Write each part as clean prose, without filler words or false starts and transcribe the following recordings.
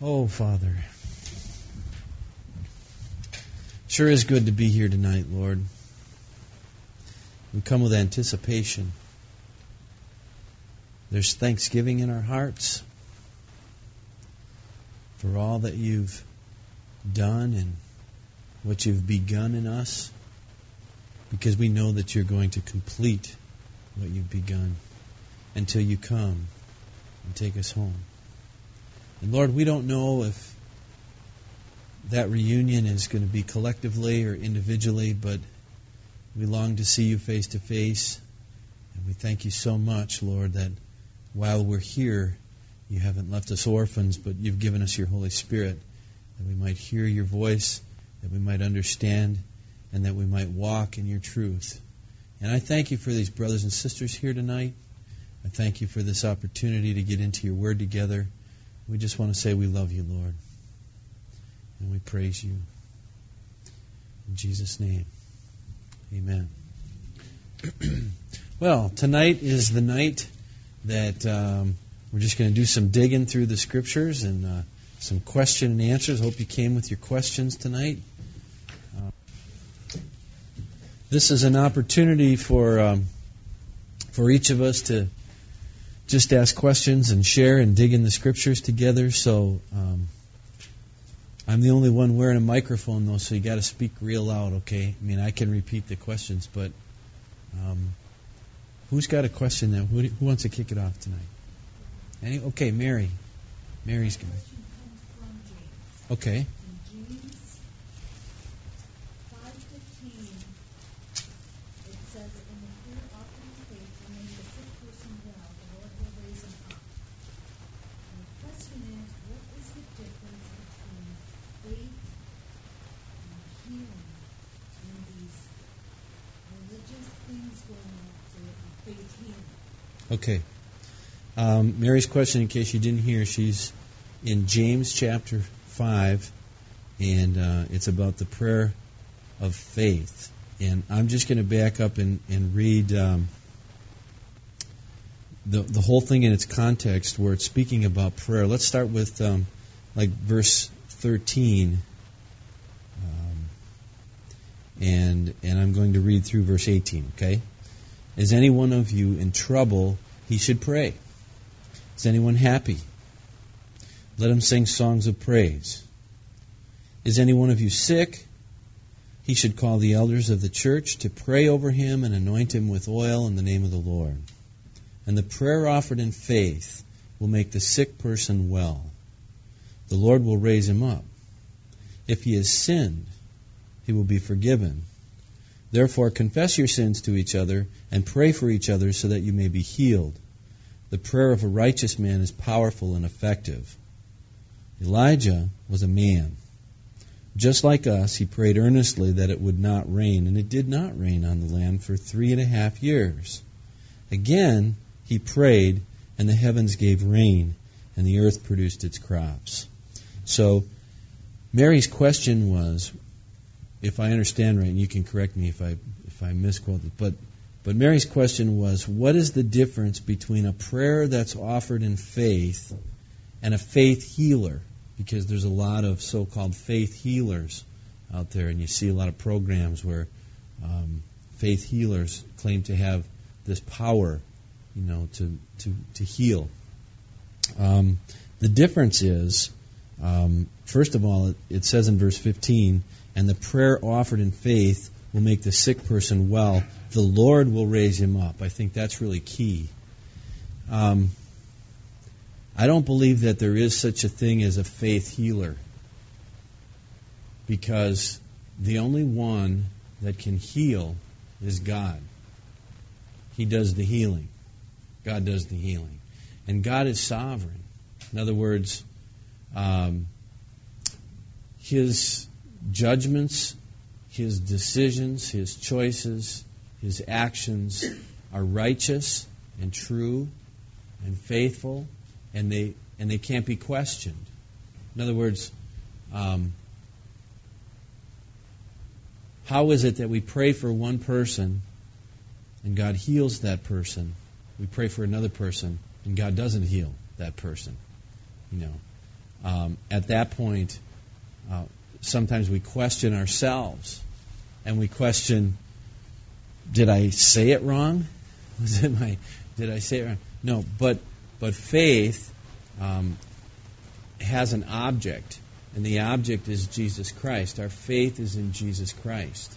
Oh, Father, sure is good to be here tonight, Lord. We come with anticipation. There's thanksgiving in our hearts for all that you've done and what you've begun in us, because we know that you're going to complete what you've begun until you come and take us home. And Lord, we don't know if that reunion is going to be collectively or individually, but we long to see you face to face. And we thank you so much, Lord, that while we're here, you haven't left us orphans, but you've given us your Holy Spirit, that we might hear your voice, that we might understand, and that we might walk in your truth. And I thank you for these brothers and sisters here tonight. I thank you for this opportunity to get into your word together. We just want to say we love you, Lord. And we praise you. In Jesus' name, amen. Well, tonight is the night that we're just going to do some digging through the Scriptures and some question and answers. Hope you came with your questions tonight. This is an opportunity for each of us to just ask questions and share and dig in the Scriptures together. So I'm the only one wearing a microphone, though, so you got to speak real loud, okay? I mean, I can repeat the questions, but who's got a question now? Who wants to kick it off tonight? Okay, Mary. Mary's going to. Okay. Okay. Mary's question, in case you didn't hear, she's in James chapter 5, and it's about the prayer of faith. And I'm just going to back up and read the whole thing in its context where it's speaking about prayer. Let's start with verse 13, and I'm going to read through verse 18, okay? Is any one of you in trouble? He should pray. Is anyone happy? Let him sing songs of praise. Is any one of you sick? He should call the elders of the church to pray over him and anoint him with oil in the name of the Lord. And the prayer offered in faith will make the sick person well. The Lord will raise him up. If he has sinned, he will be forgiven. Therefore, confess your sins to each other and pray for each other so that you may be healed. The prayer of a righteous man is powerful and effective. Elijah was a man. Just like us, he prayed earnestly that it would not rain, and it did not rain on the land for 3.5 years. Again, he prayed, and the heavens gave rain, and the earth produced its crops. So, Mary's question was, if I understand right, and you can correct me if I misquote it, but Mary's question was, what is the difference between a prayer that's offered in faith and a faith healer? Because there's a lot of so-called faith healers out there, and you see a lot of programs where faith healers claim to have this power, to heal. The difference is, first of all, it says in verse 15, and the prayer offered in faith will make the sick person well. The Lord will raise him up. I think that's really key. I don't believe that there is such a thing as a faith healer, because the only one that can heal is God. He does the healing. God does the healing. And God is sovereign. In other words, His judgments, His decisions, His choices, His actions are righteous and true and faithful, and they can't be questioned. In other words, how is it that we pray for one person and God heals that person? We pray for another person and God doesn't heal that person. At that point, sometimes we question ourselves, and we question, did I say it wrong? Did I say it wrong? No, but faith has an object, and the object is Jesus Christ. Our faith is in Jesus Christ.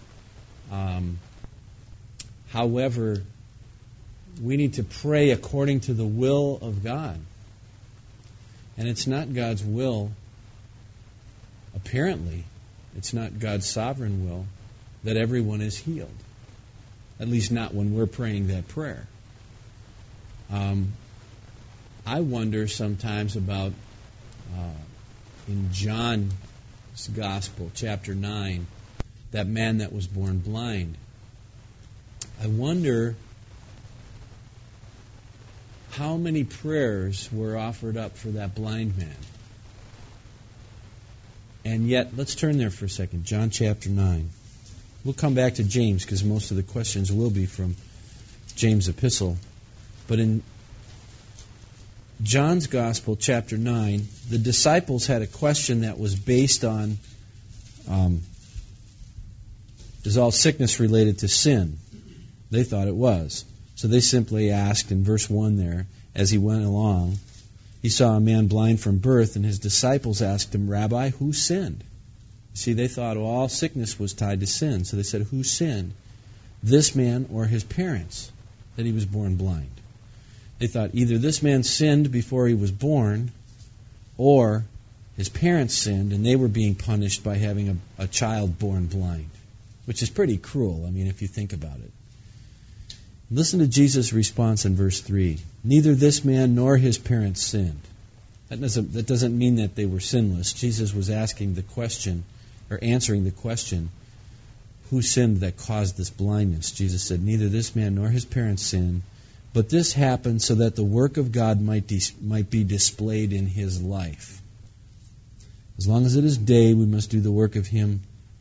However, we need to pray according to the will of God. And it's not God's will, apparently, it's not God's sovereign will that everyone is healed. At least not when we're praying that prayer. I wonder sometimes about in John's Gospel, chapter 9, that man that was born blind. I wonder how many prayers were offered up for that blind man. And yet, let's turn there for a second. John chapter 9. We'll come back to James because most of the questions will be from James' epistle. But in John's Gospel, chapter 9, the disciples had a question that was based on, is all sickness related to sin? They thought it was. So they simply asked in verse 1 there, as he went along, he saw a man blind from birth, and his disciples asked him, Rabbi, who sinned? See, they thought all sickness was tied to sin. So they said, who sinned? This man or his parents, that he was born blind? They thought either this man sinned before he was born, or his parents sinned, and they were being punished by having a child born blind, which is pretty cruel, if you think about it. Listen to Jesus' response in verse 3. Neither this man nor his parents sinned. That doesn't mean that they were sinless. Jesus was asking the question, or answering the question, who sinned that caused this blindness? Jesus said, neither this man nor his parents sinned, but this happened so that the work of God might be displayed in his life. As long as it is day, we must do the work of him.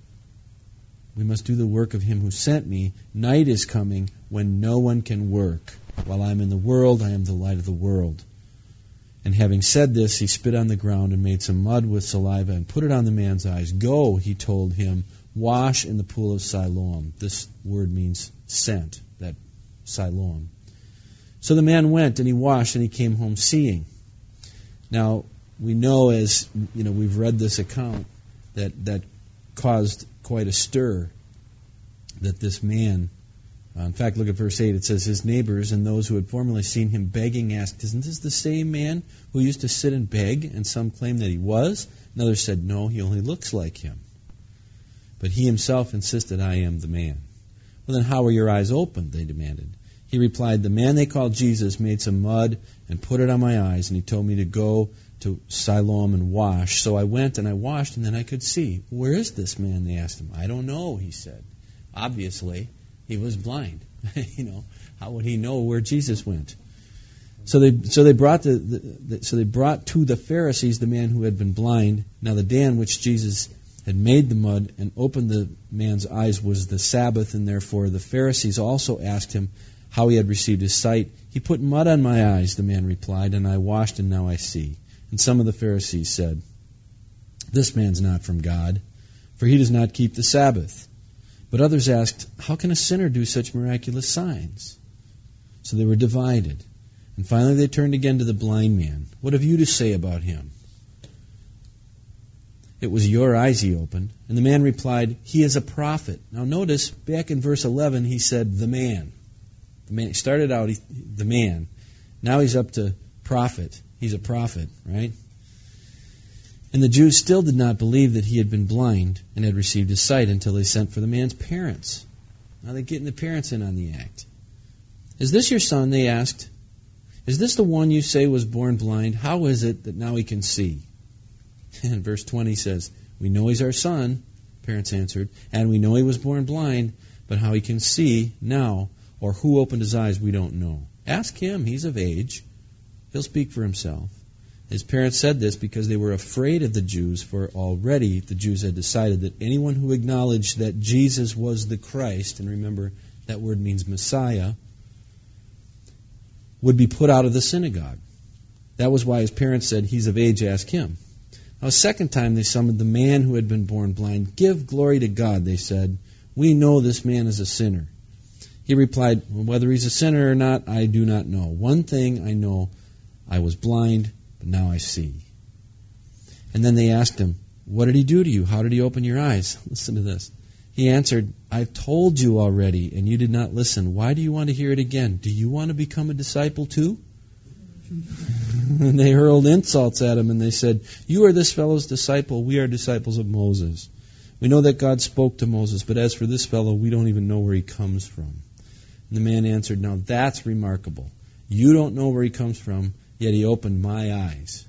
We must do the work of him who sent me. Night is coming when no one can work. While I am in the world, I am the light of the world. And having said this, he spit on the ground and made some mud with saliva and put it on the man's eyes. Go, he told him, wash in the pool of Siloam. This word means sent, that Siloam. So the man went and he washed and he came home seeing. Now, we know as, we've read this account that caused quite a stir, that this man, in fact, look at verse 8, it says, his neighbors and those who had formerly seen him begging asked, isn't this the same man who used to sit and beg? And some claimed that he was. And others said, no, he only looks like him. But he himself insisted, I am the man. Well, then how were your eyes opened? They demanded. He replied, the man they called Jesus made some mud and put it on my eyes, and he told me to go to Siloam and wash. So I went and I washed, and then I could see. Where is this man? They asked him. I don't know, he said. Obviously, he was blind. How would he know where Jesus went? So they brought to the Pharisees the man who had been blind. Now the day on which Jesus had made the mud and opened the man's eyes was the Sabbath, and therefore the Pharisees also asked him how he had received his sight. He put mud on my eyes, the man replied, and I washed, and now I see. And some of the Pharisees said, this man's not from God, for he does not keep the Sabbath. But others asked, how can a sinner do such miraculous signs? So they were divided. And finally they turned again to the blind man. What have you to say about him? It was your eyes he opened. And the man replied, he is a prophet. Now notice, back in verse 11, he said, the man. The man started out, the man. Now he's up to prophet. He's a prophet, right? And the Jews still did not believe that he had been blind and had received his sight until they sent for the man's parents. Now they're getting the parents in on the act. Is this your son? They asked. Is this the one you say was born blind? How is it that now he can see? And verse 20 says, we know he's our son, parents answered, and we know he was born blind, but how he can see now, or who opened his eyes, we don't know. Ask him, he's of age. He'll speak for himself. His parents said this because they were afraid of the Jews, for already the Jews had decided that anyone who acknowledged that Jesus was the Christ, and remember that word means Messiah, would be put out of the synagogue. That was why his parents said, he's of age, ask him. Now, a second time they summoned the man who had been born blind. "Give glory to God," they said. "We know this man is a sinner." He replied, "Well, whether he's a sinner or not, I do not know. One thing I know, I was blind, but now I see." And then they asked him, "What did he do to you? How did he open your eyes?" Listen to this. He answered, "I've told you already, and you did not listen. Why do you want to hear it again? Do you want to become a disciple too?" And they hurled insults at him, and they said, "You are this fellow's disciple. We are disciples of Moses. We know that God spoke to Moses, but as for this fellow, we don't even know where he comes from." And the man answered, "Now that's remarkable. You don't know where he comes from, yet he opened my eyes."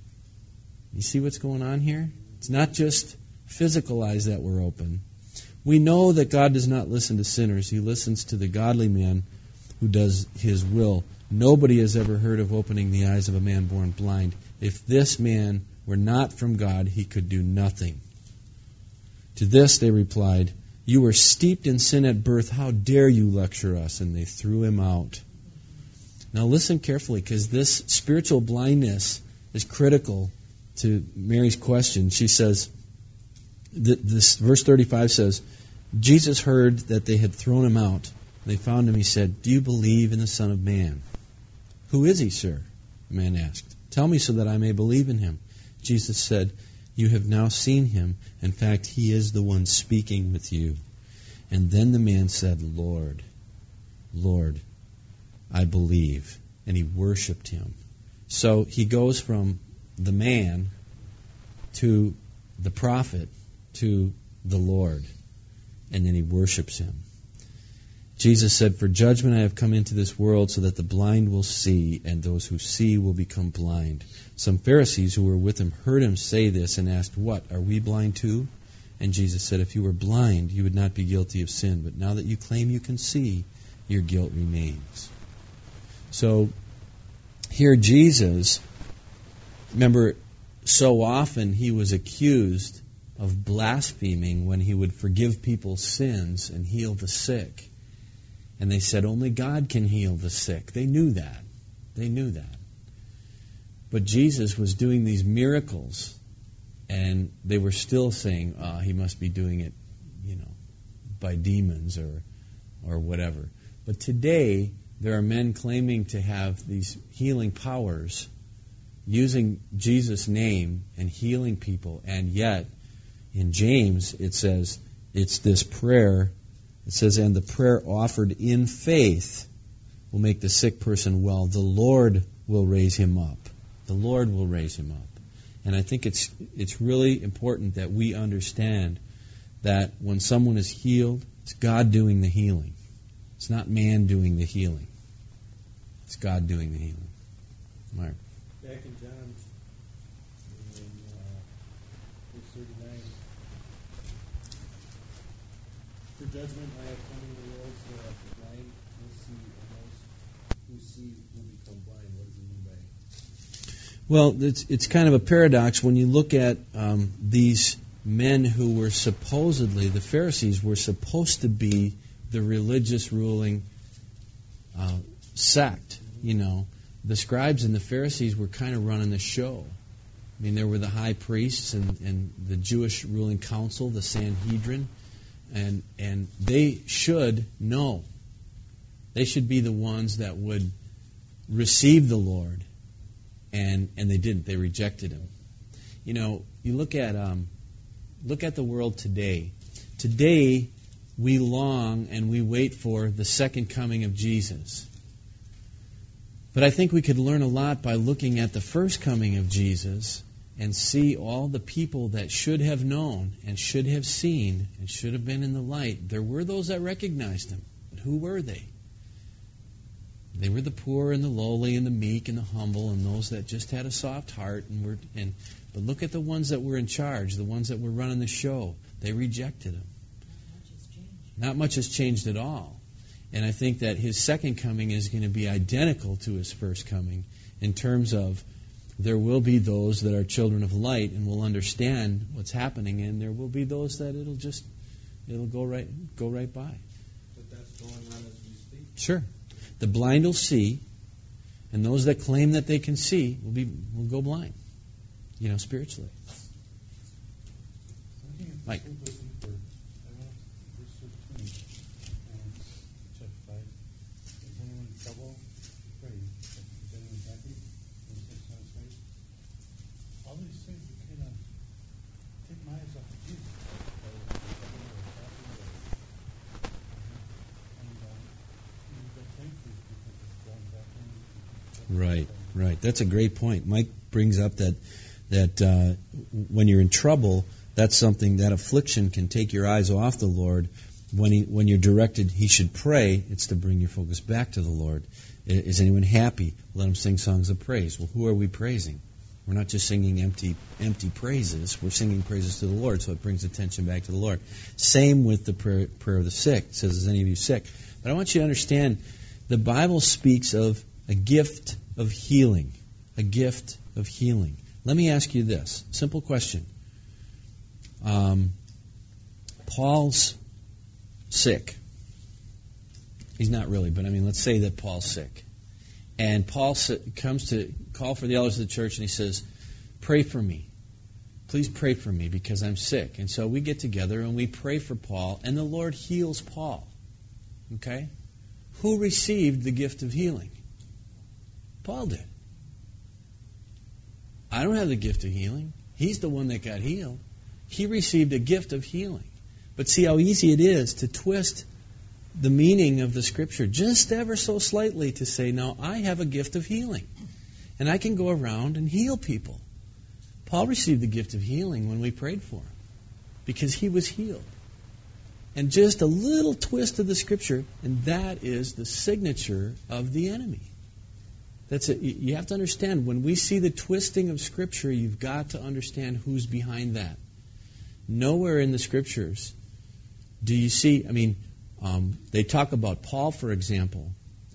You see what's going on here? It's not just physical eyes that were open. We know that God does not listen to sinners. He listens to the godly man who does his will. Nobody has ever heard of opening the eyes of a man born blind. If this man were not from God, he could do nothing. To this they replied, "You were steeped in sin at birth. How dare you lecture us?" And they threw him out. Now listen carefully, because this spiritual blindness is critical to Mary's question. She says, this verse 35 says, Jesus heard that they had thrown him out. They found him. He said, "Do you believe in the Son of Man?" "Who is he, sir?" the man asked. "Tell me so that I may believe in him." Jesus said, "You have now seen him. In fact, he is the one speaking with you." And then the man said, "Lord, Lord, I believe." And he worshipped him. So he goes from the man to the prophet to the Lord. And then he worships him. Jesus said, "For judgment I have come into this world so that the blind will see, and those who see will become blind." Some Pharisees who were with him heard him say this and asked, "What, are we blind too?" And Jesus said, "If you were blind, you would not be guilty of sin. But now that you claim you can see, your guilt remains." So here Jesus, remember, so often he was accused of blaspheming when he would forgive people's sins and heal the sick. And they said, only God can heal the sick. They knew that. They knew that. But Jesus was doing these miracles, and they were still saying, he must be doing it, by demons or whatever. But today, there are men claiming to have these healing powers, using Jesus' name and healing people, and yet, in James, it says, it's this prayer. It says, "And the prayer offered in faith will make the sick person well. The Lord will raise him up." The Lord will raise him up. And I think it's really important that we understand that when someone is healed, it's God doing the healing. It's not man doing the healing. It's God doing the healing. Mark. Back in John, in verse 39, "For judgment I have come into the world so that the blind will see, and those who see will become blind." What does he mean by it? Well, it's kind of a paradox when you look at these men who were supposedly, the Pharisees were supposed to be the religious ruling sect. The scribes and the Pharisees were kind of running the show. I mean, there were the high priests and the Jewish ruling council, the Sanhedrin, and they should know. They should be the ones that would receive the Lord, and they didn't. They rejected him. You look at the world today. Today, we long and we wait for the second coming of Jesus. But I think we could learn a lot by looking at the first coming of Jesus and see all the people that should have known and should have seen and should have been in the light. There were those that recognized him, but who were they? They were the poor and the lowly and the meek and the humble and those that just had a soft heart. But look at the ones that were in charge, the ones that were running the show. They rejected him. Not much has changed at all. And I think that his second coming is going to be identical to his first coming in terms of there will be those that are children of light and will understand what's happening, and there will be those that it'll go right by. But that's going on as we speak. Sure. The blind will see, and those that claim that they can see will go blind. spiritually. Mike. All these things are kind of take my eyes off of Jesus. Right. That's a great point. Mike brings up that when you're in trouble, that's something, that affliction can take your eyes off the Lord. When you're directed, he should pray, it's to bring your focus back to the Lord. Is anyone happy? Let them sing songs of praise. Well, who are we praising? We're not just singing empty praises. We're singing praises to the Lord, so it brings attention back to the Lord. Same with the prayer of the sick. It says, is any of you sick? But I want you to understand, the Bible speaks of a gift of healing. A gift of healing. Let me ask you this. Simple question. Paul's sick. He's not really, but let's say that Paul's sick. And Paul comes to call for the elders of the church, and he says, pray for me. Please pray for me because I'm sick. And so we get together and we pray for Paul, and the Lord heals Paul. Okay? Who received the gift of healing? Paul did. I don't have the gift of healing. He's the one that got healed. He received a gift of healing. But see how easy it is to twist the meaning of the Scripture just ever so slightly to say, no, I have a gift of healing. And I can go around and heal people. Paul received the gift of healing when we prayed for him because he was healed. And just a little twist of the Scripture, and that is the signature of the enemy. That's it. You have to understand, when we see the twisting of Scripture, you've got to understand who's behind that. Nowhere in the Scriptures do you see, they talk about Paul, for example,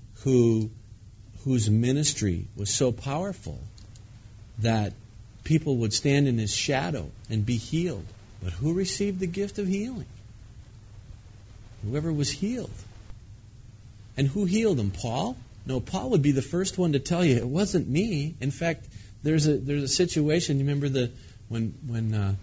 whose ministry was so powerful that people would stand in his shadow and be healed. But who received the gift of healing? Whoever was healed. And who healed him? Paul? No, Paul would be the first one to tell you, it wasn't me. In fact, there's a situation, you remember when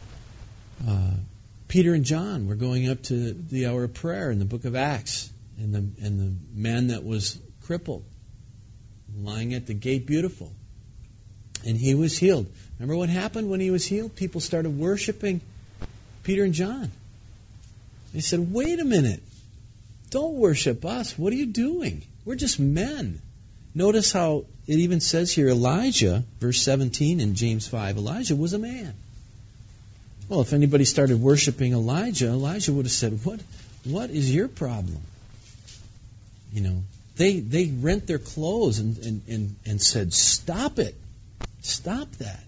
Peter and John were going up to the hour of prayer in the book of Acts, and the man that was crippled, lying at the gate beautiful, and he was healed. Remember what happened when he was healed? People started worshiping Peter and John. They said, wait a minute, don't worship us. What are you doing? We're just men. Notice how it even says here, Elijah, verse 17 in James 5, Elijah was a man. Well, if anybody started worshiping Elijah, Elijah would have said, what is your problem? They rent their clothes and said, stop it. Stop that.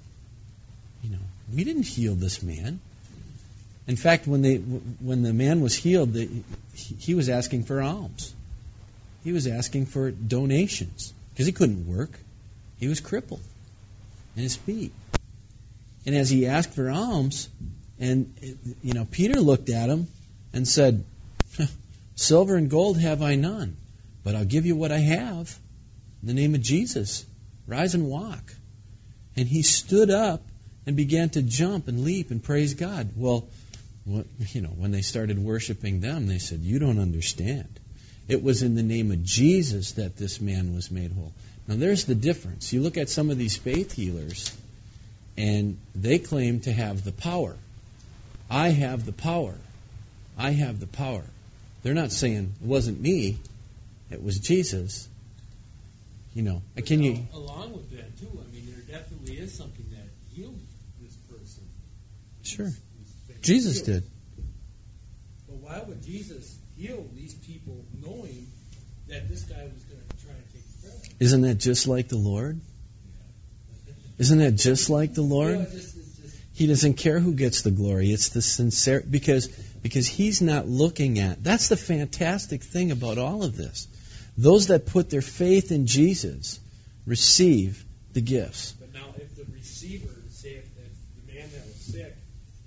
We didn't heal this man. In fact, when the man was healed, he was asking for alms. He was asking for donations because he couldn't work. He was crippled in his feet. And as he asked for alms, and Peter looked at him and said, silver and gold have I none, but I'll give you what I have. In the name of Jesus, rise and walk. And he stood up and began to jump and leap and praise God. Well, when they started worshiping them, they said, you don't understand. It was in the name of Jesus that this man was made whole. Now there's the difference. You look at some of these faith healers, and they claim to have the power. I have the power. I have the power. They're not saying it wasn't me, it was Jesus. Can you? Along with that too, there definitely is something that healed this person. Sure. Jesus did. But why would Jesus heal these people knowing that this guy was going to try to take the credit? Isn't that just like the Lord? Isn't that just like the Lord? He doesn't care who gets the glory. It's the sincere, because he's not looking at. That's the fantastic thing about all of this. Those that put their faith in Jesus receive the gifts. But now, if the receiver, say if the man that was sick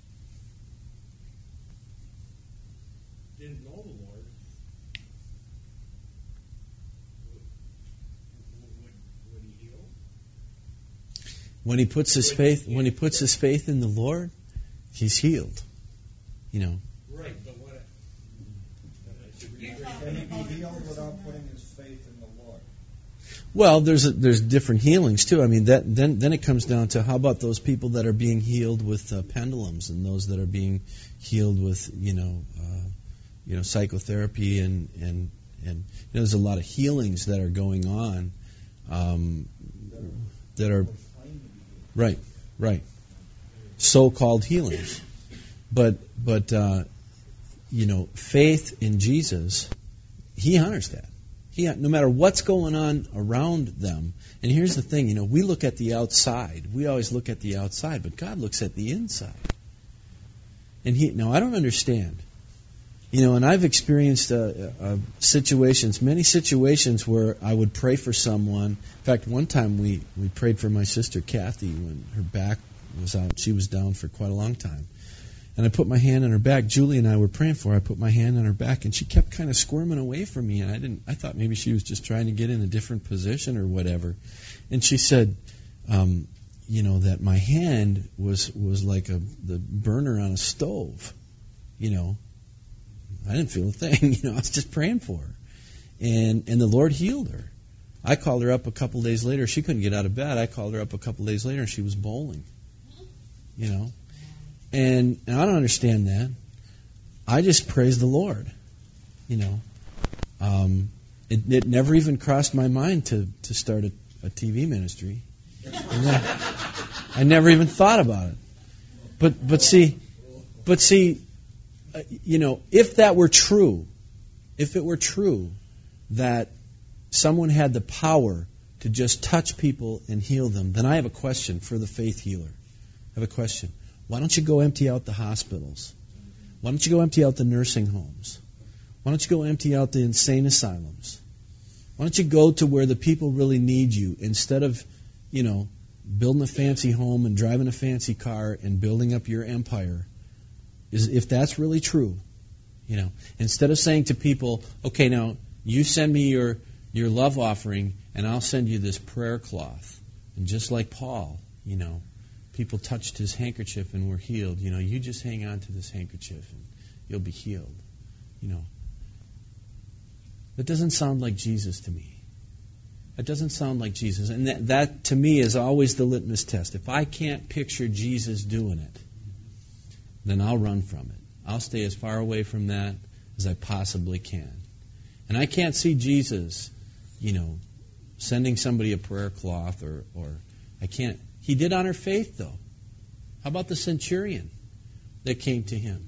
didn't know the Lord, would he heal? When he puts his faith in the Lord, he's healed. You know. Right, but what? Can he be healed without putting his faith in the Lord? Well, there's different healings too. I mean, then it comes down to how about those people that are being healed with pendulums, and those that are being healed with psychotherapy and there's a lot of healings that are going on that are right so-called healings, but faith in Jesus, he honors that. No matter what's going on around them. And here's the thing, we look at the outside. We always look at the outside, but God looks at the inside. And I don't understand. And I've experienced many situations where I would pray for someone. In fact, one time we prayed for my sister Kathy when her back was out. She was down for quite a long time. And I put my hand on her back. Julie and I were praying for her. I put my hand on her back, and she kept kind of squirming away from me. And I thought maybe she was just trying to get in a different position or whatever. And she said, that my hand was like the burner on a stove. I didn't feel a thing. I was just praying for her, and the Lord healed her. I called her up a couple days later. She couldn't get out of bed. I called her up a couple days later, and she was bowling. And I don't understand that. I just praise the Lord. It never even crossed my mind to start a TV ministry. I never even thought about it. But see, if that were true, if it were true that someone had the power to just touch people and heal them, then I have a question for the faith healer. I have a question. Why don't you go empty out the hospitals? Why don't you go empty out the nursing homes? Why don't you go empty out the insane asylums? Why don't you go to where the people really need you instead of, building a fancy home and driving a fancy car and building up your empire? If that's really true, instead of saying to people, okay, now you send me your love offering and I'll send you this prayer cloth. And just like Paul, people touched his handkerchief and were healed. You just hang on to this handkerchief and you'll be healed. That doesn't sound like Jesus to me. That doesn't sound like Jesus. And that to me is always the litmus test. If I can't picture Jesus doing it, then I'll run from it. I'll stay as far away from that as I possibly can. And I can't see Jesus, sending somebody a prayer cloth or I can't. He did honor faith, though. How about the centurion that came to him?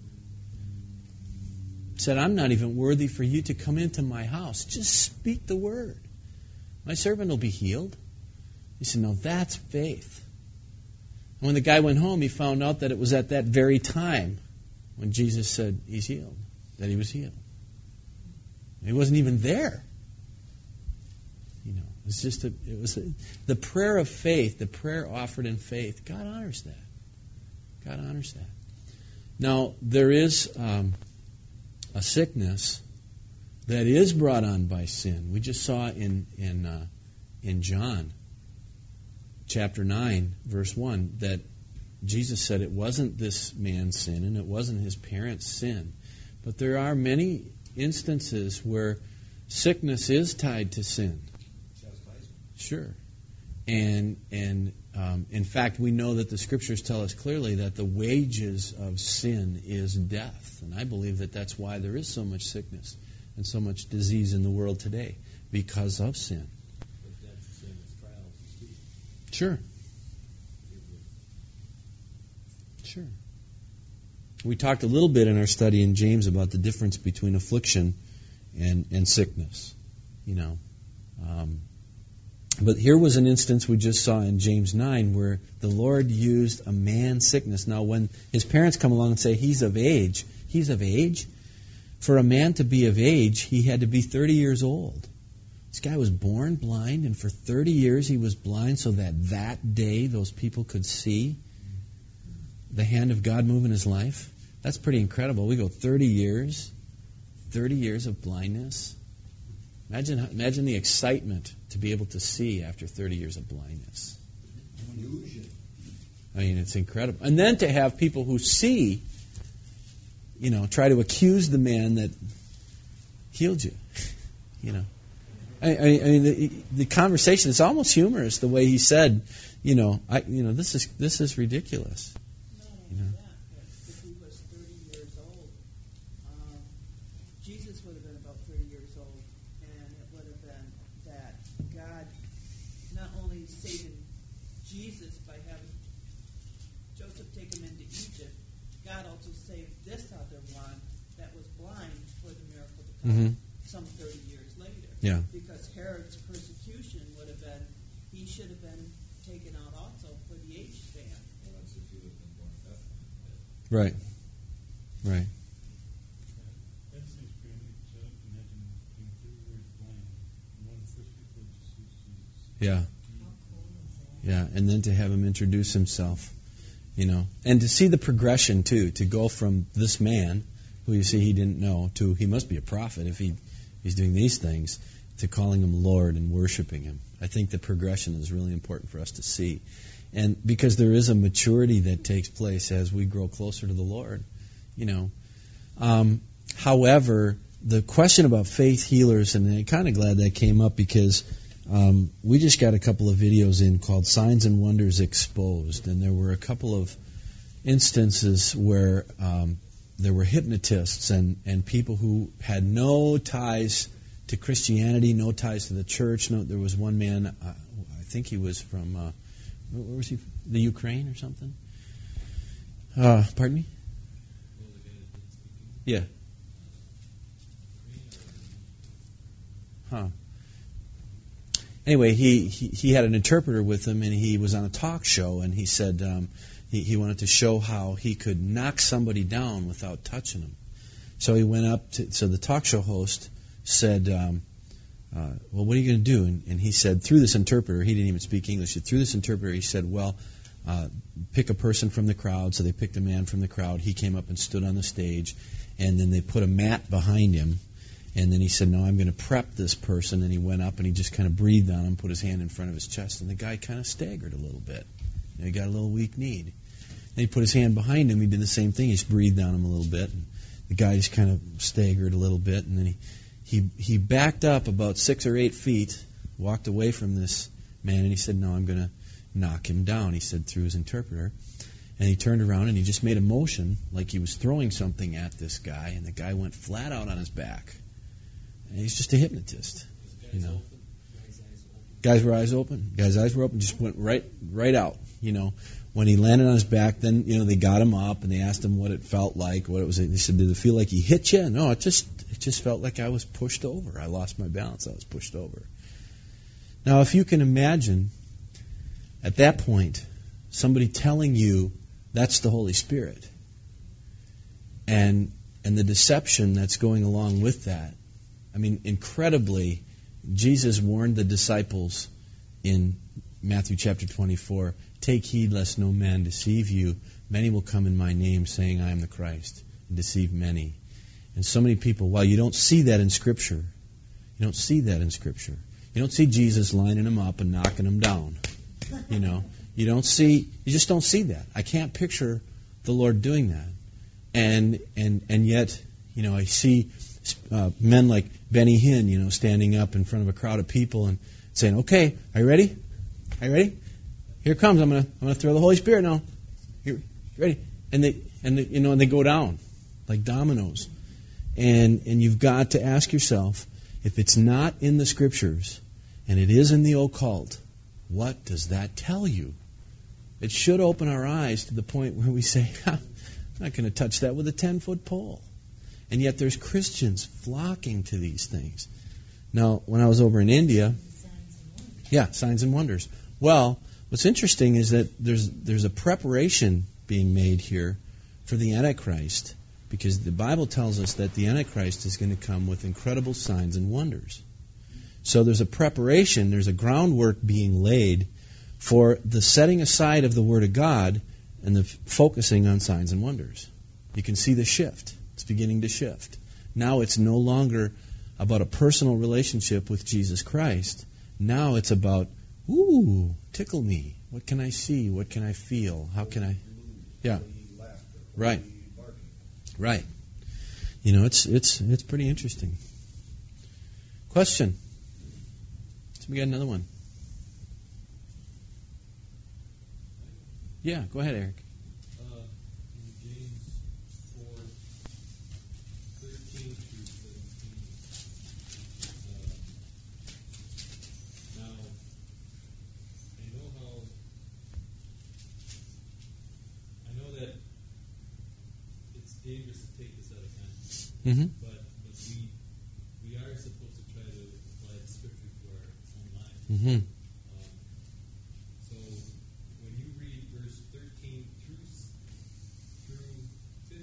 Said, I'm not even worthy for you to come into my house. Just speak the word. My servant will be healed. He said, no, that's faith. And when the guy went home, he found out that it was at that very time when Jesus said he's healed, that he was healed. He wasn't even there. It's just the prayer of faith, the prayer offered in faith. God honors that. God honors that. Now there is a sickness that is brought on by sin. We just saw in John chapter 9, verse 1, that Jesus said it wasn't this man's sin and it wasn't his parents' sin. But there are many instances where sickness is tied to sin. Sure. And in fact, we know that the Scriptures tell us clearly that the wages of sin is death. And I believe that that's why there is so much sickness and so much disease in the world today, because of sin. But that's the same as trials. Sure. Sure. We talked a little bit in our study in James about the difference between affliction and sickness. But here was an instance we just saw in James 9 where the Lord used a man's sickness. Now, when his parents come along and say he's of age, for a man to be of age, he had to be 30 years old. This guy was born blind, and for 30 years he was blind so that day those people could see the hand of God move in his life. That's pretty incredible. We go 30 years of blindness. Imagine the excitement to be able to see after 30 years of blindness. I mean, it's incredible. And then to have people who see, try to accuse the man that healed you. I mean, the conversation is almost humorous. The way he said, this is ridiculous. If he was 30 years old, Jesus would have been about 30 years old, and it would have been that God not only saving Jesus by having Joseph take him into Egypt, God also saved this other one that was blind for the miracle to come some 30 years later. Yeah. Because Herod's persecution would have been, he should have been taken out also for the age span. Well, that's if you would have been born deaf. Right. Right. That's the experience. Imagine being 30 years blind, one first before Jesus. Yeah. Yeah, and then to have him introduce himself, and to see the progression too, to go from this man, who you see he didn't know, to he must be a prophet if he's doing these things, to calling him Lord and worshiping him. I think the progression is really important for us to see. And because there is a maturity that takes place as we grow closer to the Lord, However, the question about faith healers, and I'm kind of glad that came up because we just got a couple of videos in called Signs and Wonders Exposed, and there were a couple of instances where there were hypnotists and people who had no ties to Christianity, no ties to the church. No, there was one man, I think he was from, where was he? The Ukraine or something? Pardon me? Yeah. Huh. Anyway, he had an interpreter with him, and he was on a talk show, and he said he wanted to show how he could knock somebody down without touching them. So he went up so the talk show host said, well, what are you going to do? And he said, through this interpreter, he didn't even speak English, through this interpreter he said, well, pick a person from the crowd. So they picked a man from the crowd. He came up and stood on the stage, and then they put a mat behind him. And then he said, no, I'm going to prep this person. And he went up and he just kind of breathed on him, put his hand in front of his chest. And the guy kind of staggered a little bit. He got a little weak-kneed. Then he put his hand behind him. He did the same thing. He just breathed on him a little bit. And the guy just kind of staggered a little bit. And then he backed up about 6 or 8 feet, walked away from this man, and he said, no, I'm going to knock him down, he said through his interpreter. And he turned around and he just made a motion like he was throwing something at this guy, and the guy went flat out on his back. And he's just a hypnotist, Guys' eyes open. Guys' eyes were open, just went right out. When he landed on his back, then they got him up and they asked him what it felt like, what it was. They said, "Did it feel like he hit you?" No, it just felt like I was pushed over. I lost my balance. I was pushed over. Now, if you can imagine, at that point, somebody telling you that's the Holy Spirit, and the deception that's going along with that. I mean, incredibly, Jesus warned the disciples in Matthew chapter 24, "Take heed lest no man deceive you. Many will come in my name, saying, I am the Christ, and deceive many." And so many people, while you don't see that in Scripture, you don't see Jesus lining them up and knocking them down. You just don't see that. I can't picture the Lord doing that. And yet, I see men like Benny Hinn, standing up in front of a crowd of people and saying, "Okay, are you ready? Are you ready? Here it comes. I'm gonna throw the Holy Spirit now. Here, ready?" And they go down like dominoes. And you've got to ask yourself, if it's not in the Scriptures and it is in the occult, what does that tell you? It should open our eyes to the point where we say, I'm not going to touch that with a 10-foot pole. And yet there's Christians flocking to these things. Now, when I was over in India, signs and wonders. Well, what's interesting is that there's a preparation being made here for the Antichrist, because the Bible tells us that the Antichrist is going to come with incredible signs and wonders. So there's a preparation, there's a groundwork being laid for the setting aside of the Word of God and the focusing on signs and wonders. You can see the shift. It's beginning to shift. Now it's no longer about a personal relationship with Jesus Christ. Now it's about, tickle me. What can I see? What can I feel? How can I? Yeah. Right. Right. You know, it's pretty interesting. Question. So we got another one. Yeah, go ahead, Eric. In James 4:13 through 17. Now, I know that it's dangerous to take this out of context, Mm-hmm. but we are supposed to try to apply the scripture to our own lives. Mm-hmm. So when you read verse 13 through 15,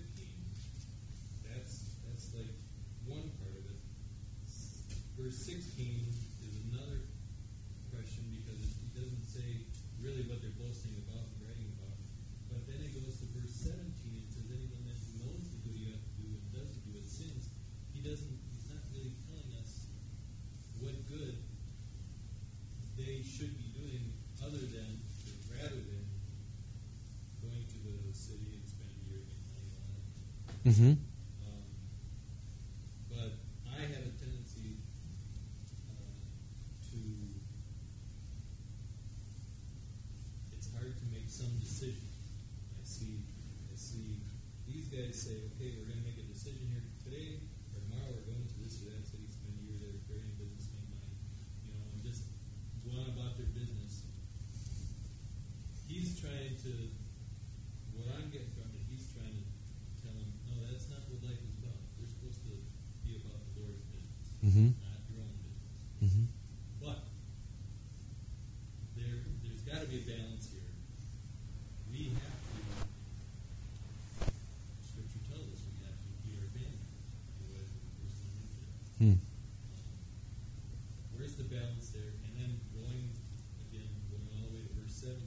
that's like one part of it. Verse 16 is another question because it doesn't say really what they're boasting about and bragging about. But then it goes to verse 17 and says anyone that knows the good he ought to do and doesn't do it sins. He's not really telling us what good they should be doing rather than going to the city and spend a year getting money on it. Mm-hmm. But I have a tendency to. It's hard to make some decision. I see these guys say, okay, we're going to make a decision here today or tomorrow. We're going to this or that city, spend a year there, creating business, make money, and just go on about their business. He's trying to. What I'm getting from it, he's trying to tell them, no, that's not what life is about. You're supposed to be about the Lord's business, Mm-hmm. not your own business. Mm-hmm. But there's got to be a balance here. We have to, Scripture tells us we have to be our family. Otherwise, we're the person who did it. Hmm. Where's the balance there? And then going all the way to verse 17.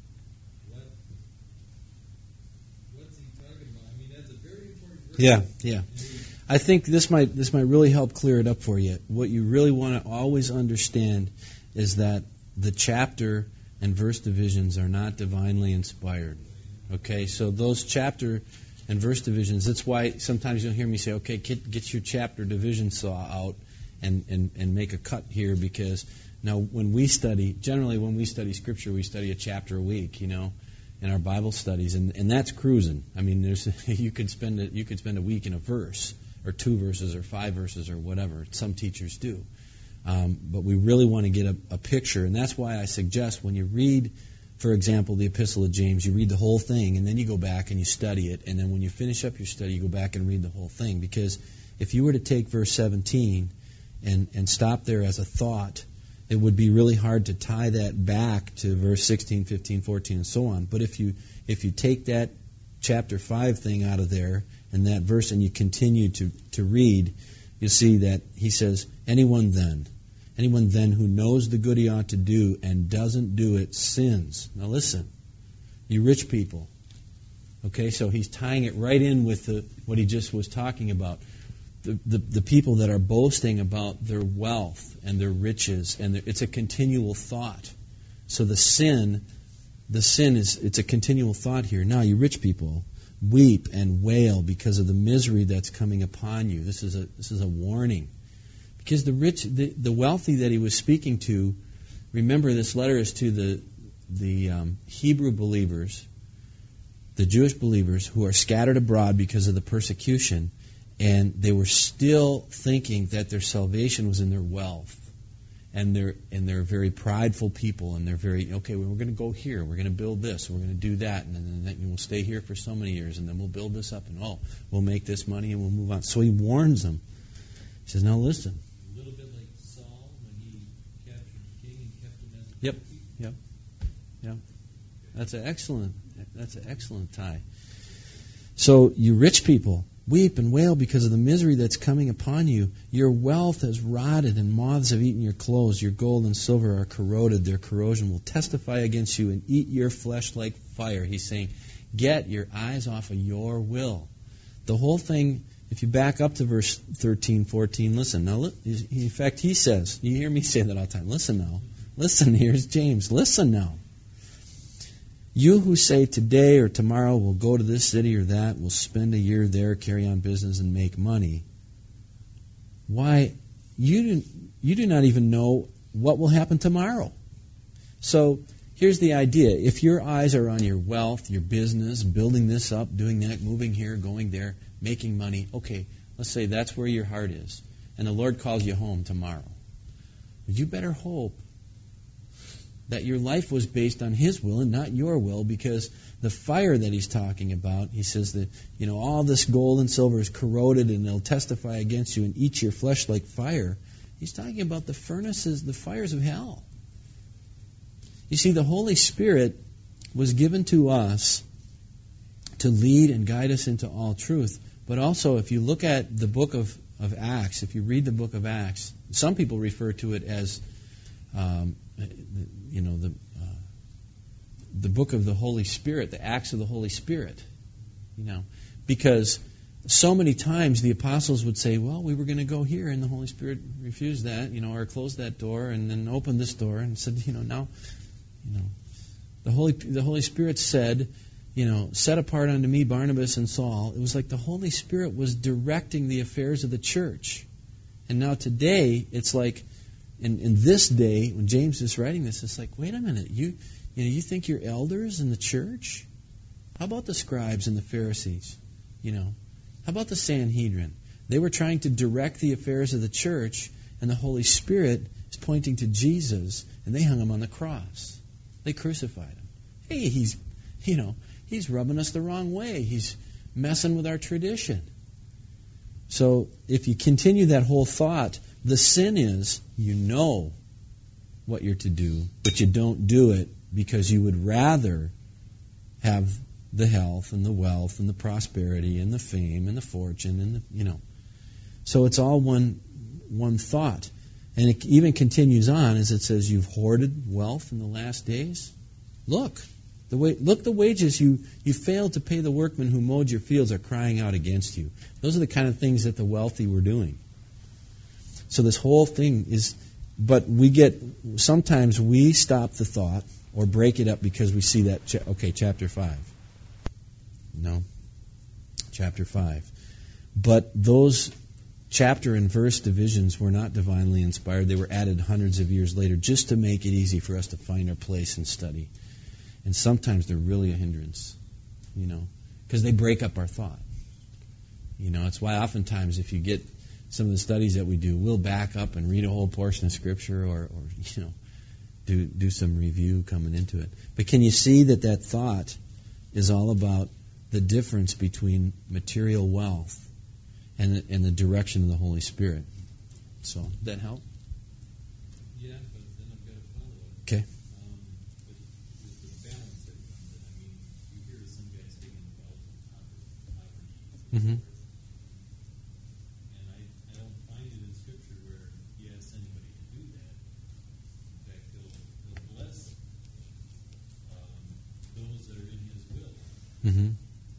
What's he talking about? I mean, that's a very important verse. Yeah. I think this might really help clear it up for you. What you really want to always understand is that the chapter and verse divisions are not divinely inspired. Okay, so those chapter and verse divisions, that's why sometimes you'll hear me say, okay, get your chapter division saw out and make a cut here, because now when we study Scripture, we study a chapter a week, in our Bible studies, and that's cruising. I mean, you could spend a week in a verse, or 2 verses, or 5 verses, or whatever. Some teachers do, but we really want to get a picture, and that's why I suggest when you read, for example, the Epistle of James, you read the whole thing, and then you go back and you study it, and then when you finish up your study, you go back and read the whole thing, because if you were to take verse 17 and stop there as a thought, it would be really hard to tie that back to verse 16, 15, 14, and so on. But if you take that chapter 5 thing out of there and that verse and you continue to read, you'll see that he says, anyone then who knows the good he ought to do and doesn't do it sins. Now listen, you rich people. Okay, so he's tying it right in with what he just was talking about. The people that are boasting about their wealth and their riches, and it's a continual thought. So the sin it's a continual thought here. Now, you rich people, weep and wail because of the misery that's coming upon you. This is a warning, because the wealthy that he was speaking to. Remember, this letter is to the Hebrew believers, the Jewish believers who are scattered abroad because of the persecution. And they were still thinking that their salvation was in their wealth, and they're very prideful people, and they're very we're going to go here, we're going to build this, we're going to do that, and then we'll stay here for so many years, and then we'll build this up, and we'll make this money, and we'll move on. So he warns them. He says, "Now listen." A little bit like Saul when he captured the king and kept him as a trophy. Yep. That's an excellent tie. So you rich people, weep and wail because of the misery that's coming upon you. Your wealth has rotted, and moths have eaten your clothes. Your gold and silver are corroded. Their corrosion will testify against you and eat your flesh like fire. He's saying, get your eyes off of your will. The whole thing, if you back up to verse 13, 14, listen. Now, in fact, he says, you hear me say that all the time, listen now. Listen, here's James. Listen now. You who say today or tomorrow we'll go to this city or that, we'll spend a year there, carry on business, and make money. Why, you do not even know what will happen tomorrow. So here's the idea. If your eyes are on your wealth, your business, building this up, doing that, moving here, going there, making money, okay, let's say that's where your heart is, and the Lord calls you home tomorrow. You better hope that your life was based on His will and not your will, because the fire that He's talking about, He says that, all this gold and silver is corroded and they'll testify against you and eat your flesh like fire. He's talking about the furnaces, the fires of hell. You see, the Holy Spirit was given to us to lead and guide us into all truth. But also, if you look at the book of Acts, if you read the book of Acts, some people refer to it as, the book of the Holy Spirit, the Acts of the Holy Spirit. Because so many times the apostles would say, well, we were going to go here, and the Holy Spirit refused that, or closed that door, and then opened this door, and said, now, the Holy Spirit said, set apart unto me Barnabas and Saul. It was like the Holy Spirit was directing the affairs of the church. And now today, it's like, in this day, when James is writing this, it's like, wait a minute, you think you're elders in the church? How about the scribes and the Pharisees? How about the Sanhedrin? They were trying to direct the affairs of the church, and the Holy Spirit is pointing to Jesus, and they hung Him on the cross. They crucified Him. Hey, he's rubbing us the wrong way. He's messing with our tradition. So if you continue that whole thought, the sin is you know what you're to do, but you don't do it because you would rather have the health and the wealth and the prosperity and the fame and the fortune and So it's all one thought. And it even continues on as it says, you've hoarded wealth in the last days. Look the wages you failed to pay the workmen who mowed your fields are crying out against you. Those are the kind of things that the wealthy were doing. So this whole thing is, but sometimes we stop the thought or break it up because we see that, chapter 5. No, chapter 5. But those chapter and verse divisions were not divinely inspired. They were added hundreds of years later just to make it easy for us to find our place and study. And sometimes they're really a hindrance, because they break up our thought. It's why oftentimes if you get some of the studies that we do, we'll back up and read a whole portion of Scripture or do some review coming into it. But can you see that thought is all about the difference between material wealth and the direction of the Holy Spirit? So, did that help? Yeah, but then I've got a follow-up. Okay. With the balance that comes in, you hear some guys speaking about poverty. Mm-hmm. And I don't find it in Scripture where He asks anybody to do that. In fact, He'll bless those that are in His will. Mm-hmm.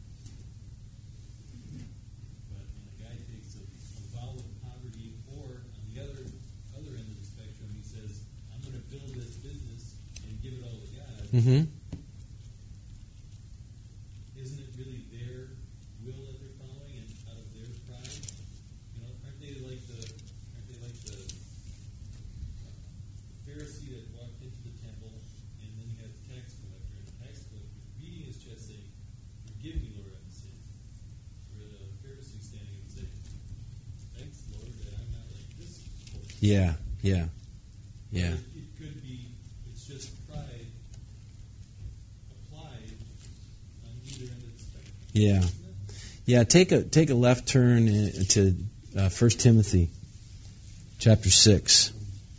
But when a guy takes a vow of poverty, or on the other end of the spectrum, he says, I'm going to build this business and give it all to God, Mm-hmm. isn't it really their will that they're following and out of their pride? Aren't they like the Pharisee that walked into the temple, and then you had the tax collector, and the tax collector beating his chest saying, forgive me, Lord, I'm sin. Where the Pharisee standing and saying, thanks, Lord, that I'm not like this. Yeah. It could be, it's just pride applied on either end of the spectrum. Yeah. Take a left turn to 1 Timothy chapter 6.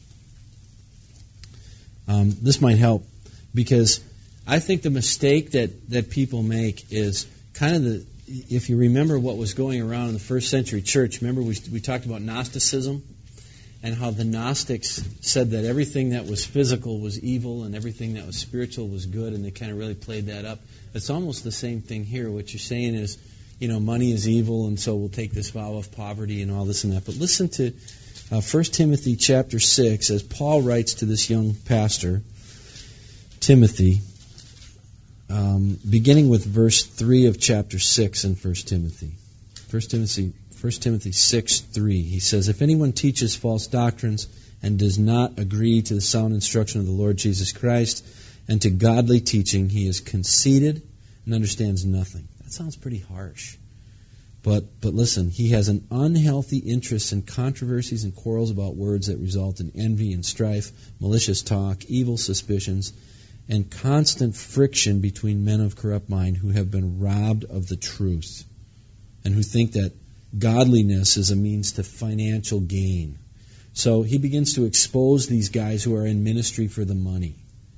This might help because I think the mistake that people make is kind of if you remember what was going around in the first century church, remember we talked about Gnosticism and how the Gnostics said that everything that was physical was evil and everything that was spiritual was good, and they kind of really played that up. It's almost the same thing here. What you're saying is, money is evil, and so we'll take this vow of poverty and all this and that. But listen to 1 Timothy chapter 6 as Paul writes to this young pastor, Timothy. beginning with verse 3 of chapter 6 in 1 Timothy. 1 Timothy 6:3. He says, "If anyone teaches false doctrines and does not agree to the sound instruction of the Lord Jesus Christ and to godly teaching, he is conceited and understands nothing." That sounds pretty harsh. But listen, he has an unhealthy interest in controversies and quarrels about words that result in envy and strife, malicious talk, evil suspicions, and constant friction between men of corrupt mind who have been robbed of the truth and who think that godliness is a means to financial gain. So he begins to expose these guys who are in ministry for the money.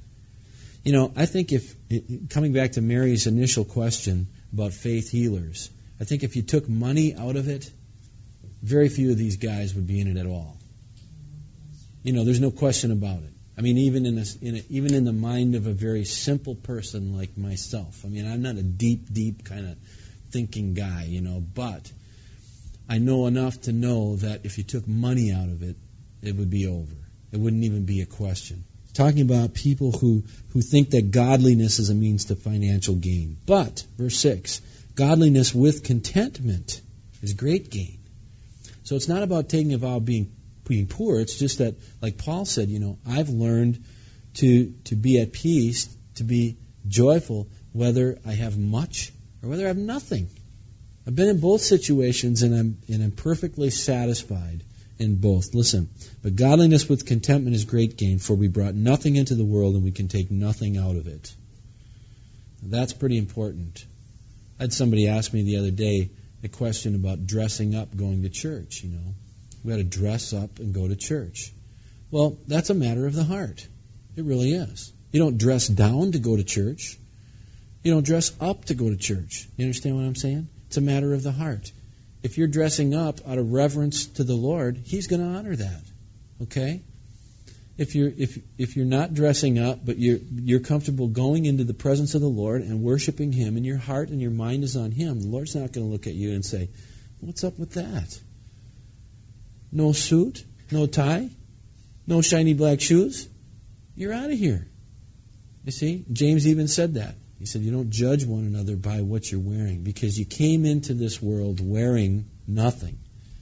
I think coming back to Mary's initial question about faith healers, I think if you took money out of it, very few of these guys would be in it at all. There's no question about it. I mean, even in the mind of a very simple person like myself. I mean, I'm not a deep kind of thinking guy, but I know enough to know that if you took money out of it, it would be over. It wouldn't even be a question. Talking about people who think that godliness is a means to financial gain. But, verse 6, godliness with contentment is great gain. So it's not about taking a vow of being poor. It's just that, like Paul said, I've learned to be at peace, to be joyful, whether I have much or whether I have nothing. I've been in both situations, and I'm perfectly satisfied in both. Listen, but godliness with contentment is great gain, for we brought nothing into the world, and we can take nothing out of it. That's pretty important. I had somebody ask me the other day a question about dressing up going to church. We got to dress up and go to church. Well, that's a matter of the heart. It really is. You don't dress down to go to church. You don't dress up to go to church. You understand what I'm saying? It's a matter of the heart. If you're dressing up out of reverence to the Lord, He's going to honor that. Okay? If you're not dressing up, but you're comfortable going into the presence of the Lord and worshiping Him, and your heart and your mind is on Him, the Lord's not going to look at you and say, "What's up with that? No suit, no tie, no shiny black shoes. You're out of here." You see, James even said that. He said, "You don't judge one another by what you're wearing, because you came into this world wearing nothing."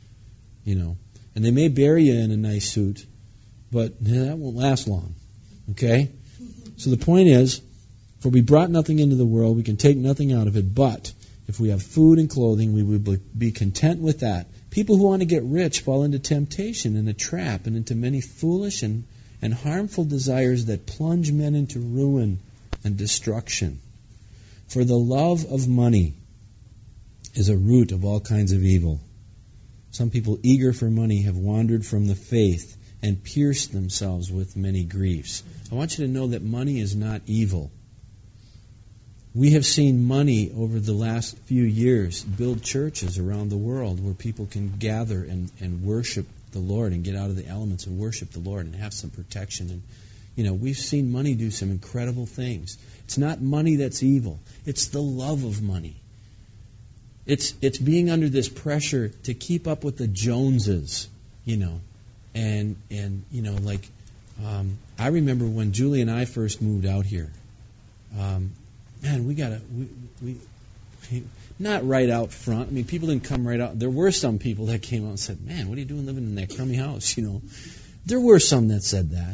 And they may bury you in a nice suit, but that won't last long. Okay? So the point is, for we brought nothing into the world, we can take nothing out of it, but if we have food and clothing, we would be content with that. People who want to get rich fall into temptation and a trap and into many foolish and harmful desires that plunge men into ruin and destruction. For the love of money is a root of all kinds of evil. Some people eager for money have wandered from the faith and pierced themselves with many griefs. I want you to know that money is not evil. We have seen money over the last few years build churches around the world where people can gather and worship the Lord and get out of the elements and worship the Lord and have some protection. And we've seen money do some incredible things. It's not money that's evil. It's the love of money. It's being under this pressure to keep up with the Joneses, And I remember when Julie and I first moved out here. Man, we not right out front. I mean, people didn't come right out. There were some people that came out and said, "Man, what are you doing living in that crummy house?" There were some that said that.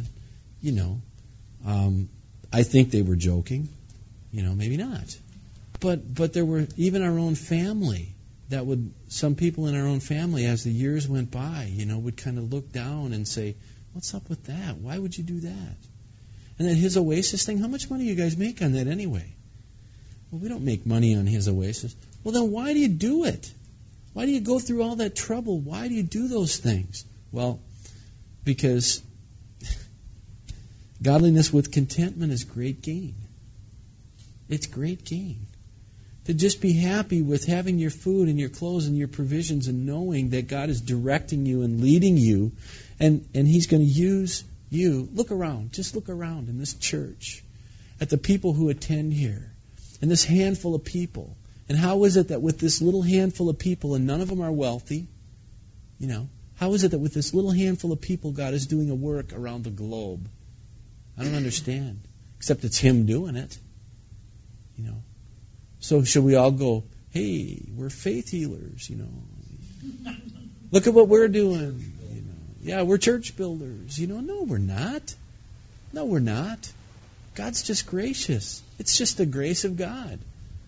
I think they were joking. Maybe not. But there were even our own family some people in our own family, as the years went by, would kind of look down and say, "What's up with that? Why would you do that?" And then his Oasis thing, how much money do you guys make on that anyway? Well, we don't make money on his Oasis. Well, then why do you do it? Why do you go through all that trouble? Why do you do those things? Well, because godliness with contentment is great gain. It's great gain. To just be happy with having your food and your clothes and your provisions and knowing that God is directing you and leading you and He's going to use you. Look around. Just look around in this church at the people who attend here and this handful of people. And how is it that with this little handful of people, and none of them are wealthy, how is it that with this little handful of people God is doing a work around the globe? I don't understand. Except it's Him doing it. You know. So should we all go, hey, we're faith healers, you know. Look at what we're doing. You know. Yeah, we're church builders. You know, no, we're not. No, we're not. God's just gracious. It's just the grace of God.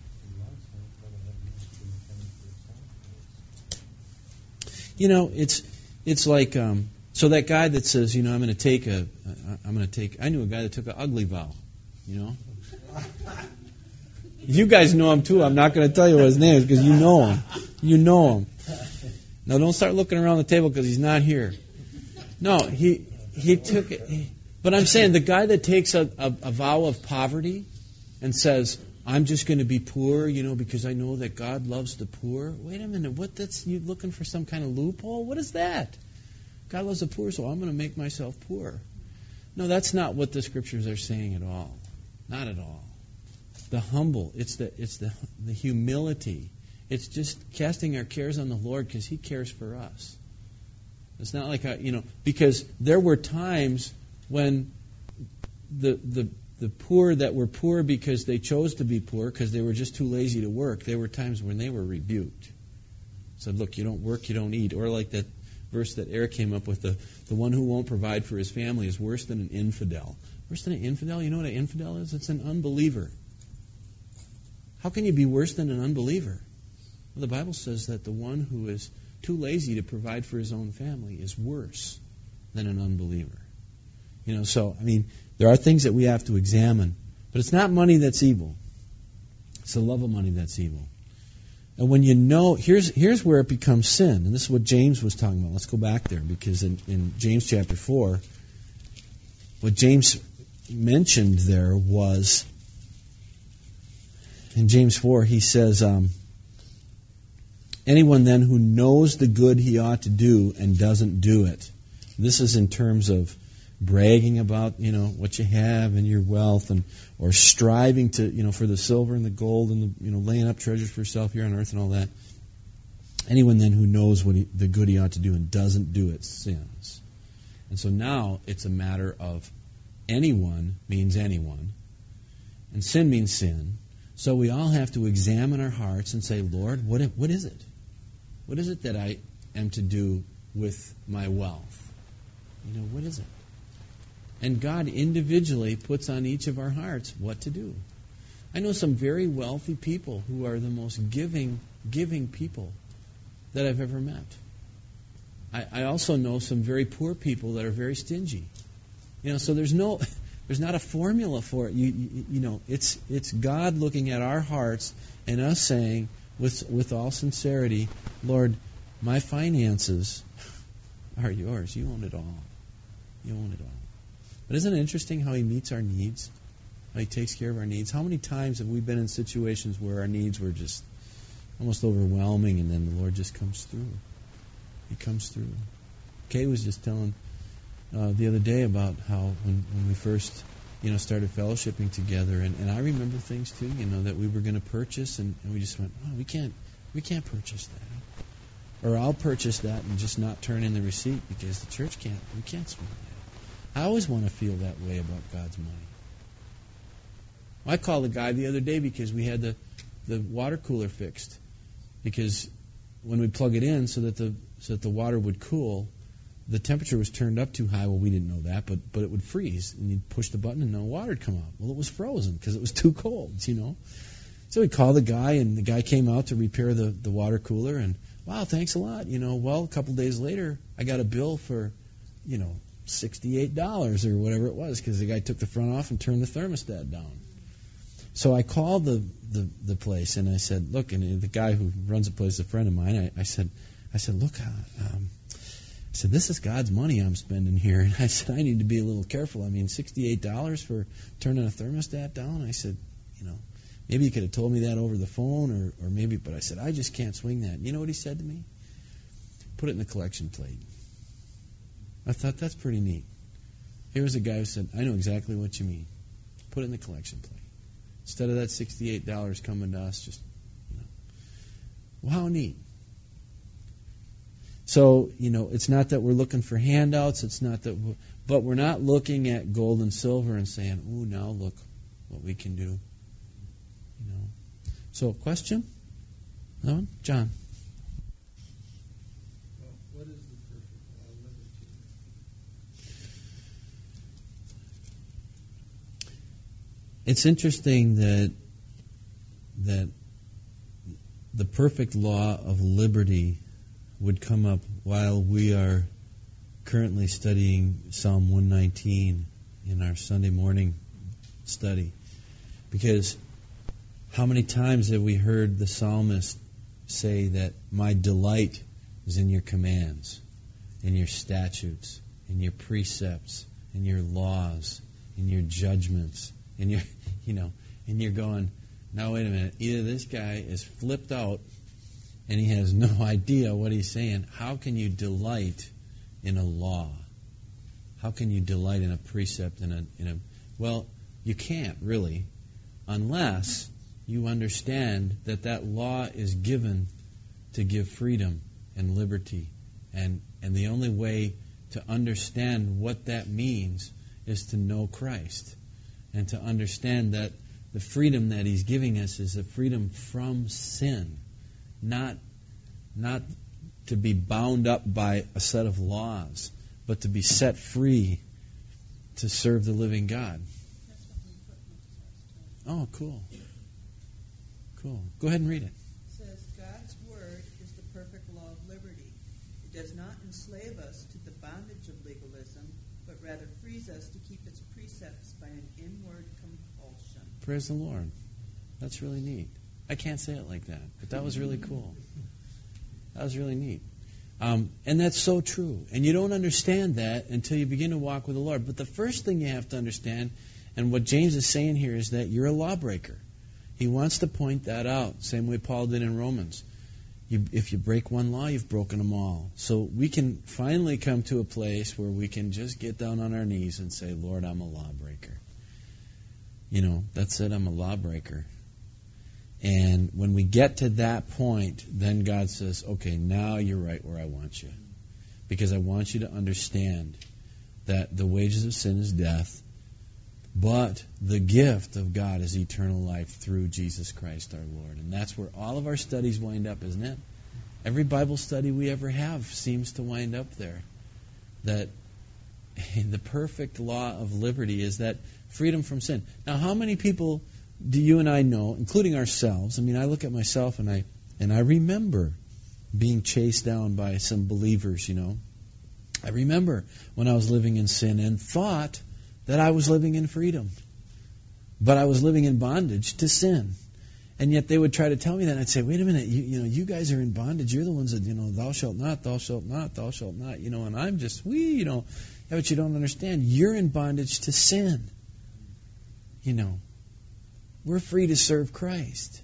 You know, it's like so that guy that says, you know, I'm going to take. I knew a guy that took an ugly vow. You know, you guys know him too. I'm not going to tell you what his name is because you know him. You know him. Now don't start looking around the table because he's not here. No, he took it. But I'm saying the guy that takes a vow of poverty and says, I'm just going to be poor, you know, because I know that God loves the poor. Wait a minute, you looking for some kind of loophole? What is that? God loves the poor, so I'm going to make myself poor. No, that's not what the scriptures are saying at all. Not at all. The humble, it's the humility. It's just casting our cares on the Lord because He cares for us. It's not like, because there were times when the poor that were poor because they chose to be poor because they were just too lazy to work, there were times when they were rebuked. Said, look, you don't work, you don't eat. Or like that verse that Eric came up with, the one who won't provide for his family is worse than an infidel. Worse than an infidel? You know what an infidel is? It's an unbeliever. How can you be worse than an unbeliever? Well, the Bible says that the one who is too lazy to provide for his own family is worse than an unbeliever. You know, so, I mean, there are things that we have to examine. But it's not money that's evil. It's the love of money that's evil. And when you know, here's where it becomes sin. And this is what James was talking about. Let's go back there, because in James chapter 4, what James mentioned there was, in James 4, he says, anyone then who knows the good he ought to do and doesn't do it. This is in terms of bragging about, what you have and your wealth, or striving to, for the silver and the gold and the, laying up treasures for yourself here on earth and all that. Anyone then who knows the good he ought to do and doesn't do it sins. And so now it's a matter of anyone means anyone, and sin means sin. So we all have to examine our hearts and say, Lord, what is it? What is it that I am to do with my wealth? What is it? And God individually puts on each of our hearts what to do. I know some very wealthy people who are the most giving people that I've ever met. I also know some very poor people that are very stingy. So there's not a formula for it. It's God looking at our hearts and us saying with all sincerity, Lord, my finances are yours. You own it all. You own it all. But isn't it interesting how He meets our needs? How He takes care of our needs? How many times have we been in situations where our needs were just almost overwhelming, and then the Lord just comes through? He comes through. Kay was just telling the other day about how when we first started fellowshipping together, and I remember things too, that we were going to purchase, and we just went, oh, we can't purchase that. Or I'll purchase that and just not turn in the receipt because the church we can't swing that. I always want to feel that way about God's money. I called the guy the other day because we had the water cooler fixed. Because when we plug it in so that the water would cool, the temperature was turned up too high. Well, we didn't know that, but it would freeze. And you'd push the button and no water would come out. Well, it was frozen because it was too cold, So we called the guy, and the guy came out to repair the water cooler. And, wow, thanks a lot. Well, a couple days later, I got a bill for, $68 or whatever it was, because the guy took the front off and turned the thermostat down. So I called the place, and I said, look, and the guy who runs the place is a friend of mine. I said, look, I said, this is God's money I'm spending here. And I said, I need to be a little careful. I mean, $68 for turning a thermostat down? I said, maybe you could have told me that over the phone, or maybe, but I said, I just can't swing that. You know what he said to me? Put it in the collection plate. I thought, that's pretty neat. Here was a guy who said, I know exactly what you mean. Put it in the collection plate. Instead of that $68 coming to us, just, well, how neat. So, it's not that we're looking for handouts. It's not that, but we're not looking at gold and silver and saying, ooh, now look what we can do. So, question? No? John? Well, what is the perfect law of liberty? It's interesting that the perfect law of liberty would come up while we are currently studying Psalm 119 in our Sunday morning study. Because how many times have we heard the psalmist say that my delight is in your commands, in your statutes, in your precepts, in your laws, in your judgments, in your, and you're going, now wait a minute, either this guy is flipped out and he has no idea what he's saying. How can you delight in a law? How can you delight in a precept, well, you can't really, unless you understand that law is given to give freedom and liberty. And the only way to understand what that means is to know Christ and to understand that the freedom that He's giving us is a freedom from sin, not to be bound up by a set of laws, but to be set free to serve the living God. Oh, cool. Cool. Go ahead and read it. It says, God's Word is the perfect law of liberty. It does not enslave us to the bondage of legalism, but rather frees us to keep its precepts by an inward compulsion. Praise the Lord. That's really neat. I can't say it like that, but that was really cool. That was really neat. And that's so true. And you don't understand that until you begin to walk with the Lord. But the first thing you have to understand, and what James is saying here, is that you're a lawbreaker. He wants to point that out, same way Paul did in Romans. If you break one law, you've broken them all. So we can finally come to a place where we can just get down on our knees and say, Lord, I'm a lawbreaker. That's it, I'm a lawbreaker. And when we get to that point, then God says, okay, now you're right where I want you. Because I want you to understand that the wages of sin is death, but the gift of God is eternal life through Jesus Christ our Lord. And that's where all of our studies wind up, isn't it? Every Bible study we ever have seems to wind up there. That the perfect law of liberty is that freedom from sin. Now, how many people do you and I know, including ourselves? I mean, I look at myself and I remember being chased down by some believers, I remember when I was living in sin and thought that I was living in freedom. But I was living in bondage to sin. And yet they would try to tell me that, and I'd say, wait a minute, you guys are in bondage. You're the ones that, thou shalt not, thou shalt not, thou shalt not, and I'm just, yeah, but you don't understand. You're in bondage to sin. We're free to serve Christ.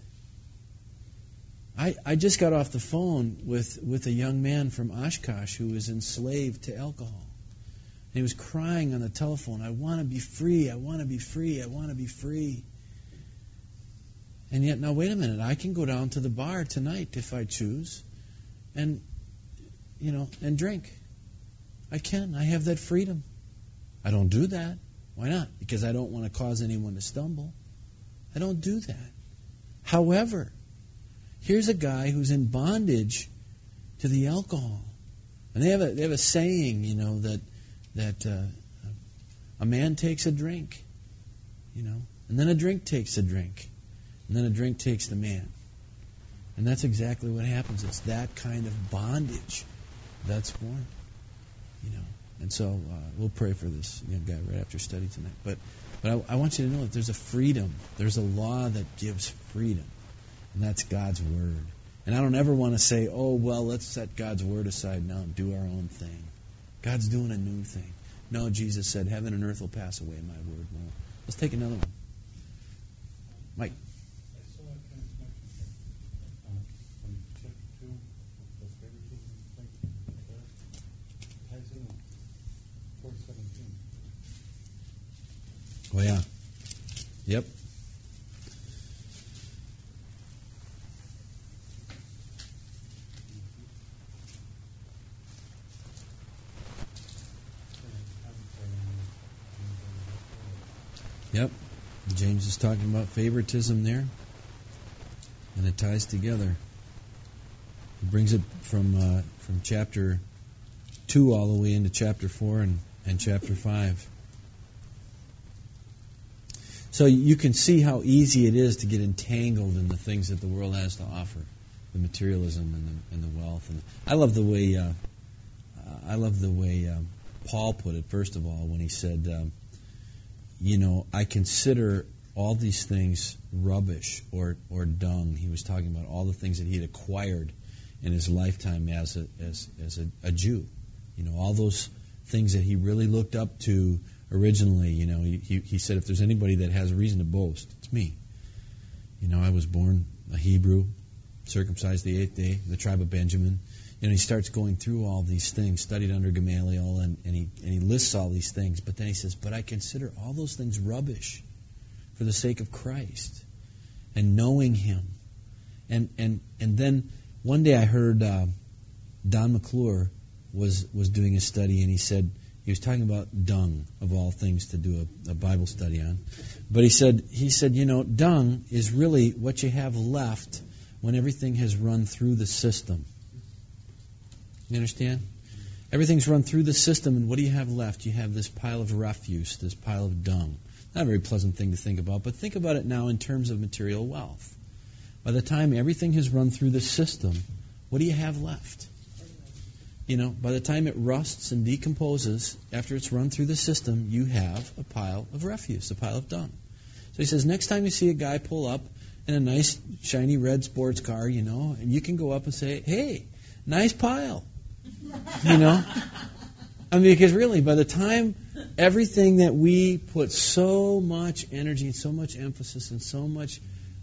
I just got off the phone with a young man from Oshkosh who was enslaved to alcohol. And he was crying on the telephone, I want to be free, I want to be free, I want to be free. And yet, now wait a minute, I can go down to the bar tonight if I choose and drink. I can, I have that freedom. I don't do that. Why not? Because I don't want to cause anyone to stumble. I don't do that. However, here's a guy who's in bondage to the alcohol. And they have a saying, that a man takes a drink, and then a drink takes a drink, and then a drink takes the man. And that's exactly what happens. It's that kind of bondage that's born, And so we'll pray for this young guy right after study tonight. But I want you to know that there's a freedom. There's a law that gives freedom, and that's God's Word. And I don't ever want to say, let's set God's Word aside now and do our own thing. God's doing a new thing. No, Jesus said, heaven and earth will pass away, my word won't. Let's take another one. Mike. I saw a connection here. From chapter 2, the favoritism thing, ties in with 4:17. Oh, yeah. Yep. Yep. James is talking about favoritism there. And it ties together. It brings it from chapter 2 all the way into chapter 4 and chapter 5. So you can see how easy it is to get entangled in the things that the world has to offer, the materialism and the wealth. And I love the way Paul put it. First of all, when he said, I consider all these things rubbish or dung. He was talking about all the things that he had acquired in his lifetime as a Jew. All those things that he really looked up to originally. He said, if there's anybody that has a reason to boast, it's me. I was born a Hebrew, circumcised the 8th day, the tribe of Benjamin. He starts going through all these things, studied under Gamaliel, and he lists all these things. But then he says, but I consider all those things rubbish for the sake of Christ and knowing Him. And then one day I heard Don McClure was doing a study, and he was talking about dung, of all things to do a Bible study on. But he said, dung is really what you have left when everything has run through the system. You understand? Everything's run through the system, and what do you have left? You have this pile of refuse, this pile of dung. Not a very pleasant thing to think about, but think about it now in terms of material wealth. By the time everything has run through the system, what do you have left? By the time it rusts and decomposes, after it's run through the system, you have a pile of refuse, a pile of dung. So he says, next time you see a guy pull up in a nice, shiny red sports car, and you can go up and say, hey, nice pile. Because really, by the time everything that we put so much energy and so much emphasis and so much,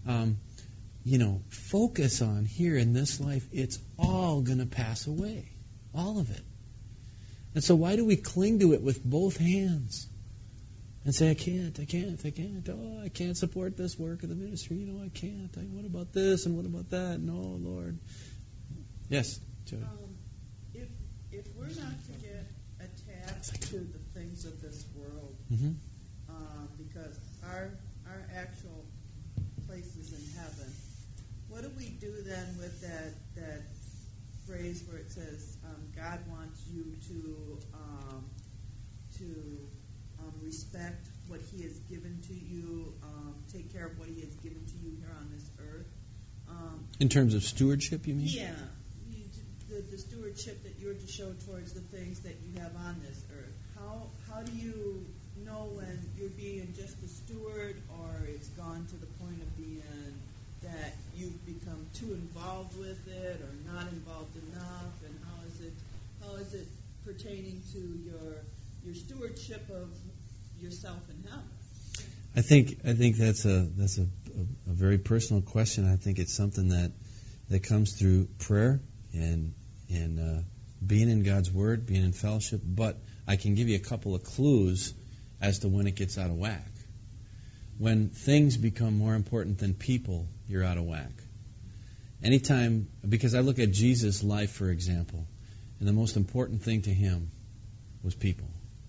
focus on here in this life, it's all going to pass away. All of it. And so why do we cling to it with both hands and say, I can't. Oh, I can't support this work of the ministry. I can't. What about this and what about that? No, Lord. Yes, Joey. If we're not to get attached to the things of this world, because our actual place is in heaven, what do we do then with that phrase where it says God wants you to respect what He has given to you, take care of what He has given to you here on this earth? In terms of stewardship, you mean? Yeah. The stewardship that you're to show towards the things that you have on this earth. How do you know when you're being just a steward, or it's gone to the point of being that you've become too involved with it or not involved enough? And how is it pertaining to your stewardship of yourself in heaven? I think that's a very personal question. I think it's something that comes through prayer and being in God's Word, being in fellowship. But I can give you a couple of clues as to when it gets out of whack. When things become more important than people, you're out of whack. Anytime, because I look at Jesus' life, for example, and the most important thing to Him was people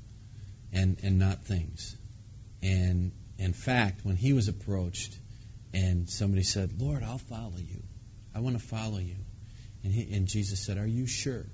and not things. And in fact, when He was approached and somebody said, Lord, I'll follow you. I want to follow you. And Jesus said, are you sure?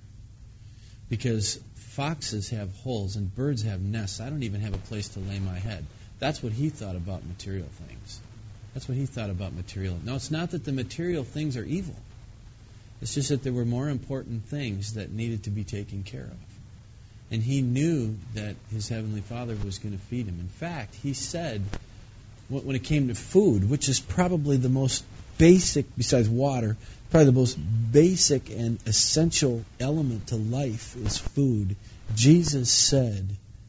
Because foxes have holes and birds have nests. I don't even have a place to lay my head. That's what He thought about material things. That's what He thought about material. Now, it's not that the material things are evil. It's just that there were more important things that needed to be taken care of. And He knew that His Heavenly Father was going to feed Him. In fact, He said, when it came to food, which is probably the most basic, besides water, probably the most basic and essential element to life is food. Jesus said,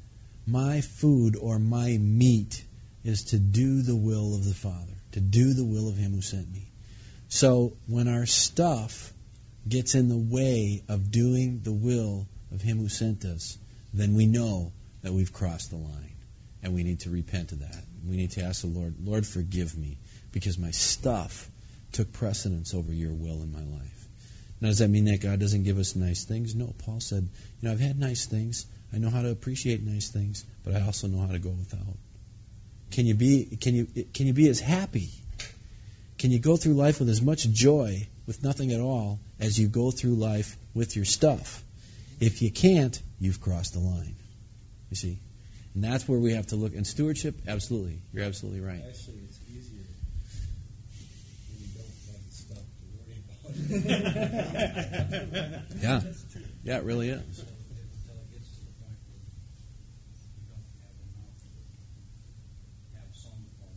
my food or my meat is to do the will of the Father, to do the will of Him who sent me. So when our stuff gets in the way of doing the will of Him who sent us, then we know that we've crossed the line, and we need to repent of that. We need to ask the Lord, Lord, forgive me, because my stuff took precedence over your will in my life. Now, does that mean that God doesn't give us nice things? No. Paul said, I've had nice things. I know how to appreciate nice things, but I also know how to go without. Can you be as happy? Can you go through life with as much joy, with nothing at all, as you go through life with your stuff? If you can't, you've crossed the line. You see? And that's where we have to look. And stewardship, absolutely. You're absolutely right. Actually, it's easier when you don't have the stuff to worry about. Yeah. Yeah, it really is. Until it gets to the point where you don't have enough to have some form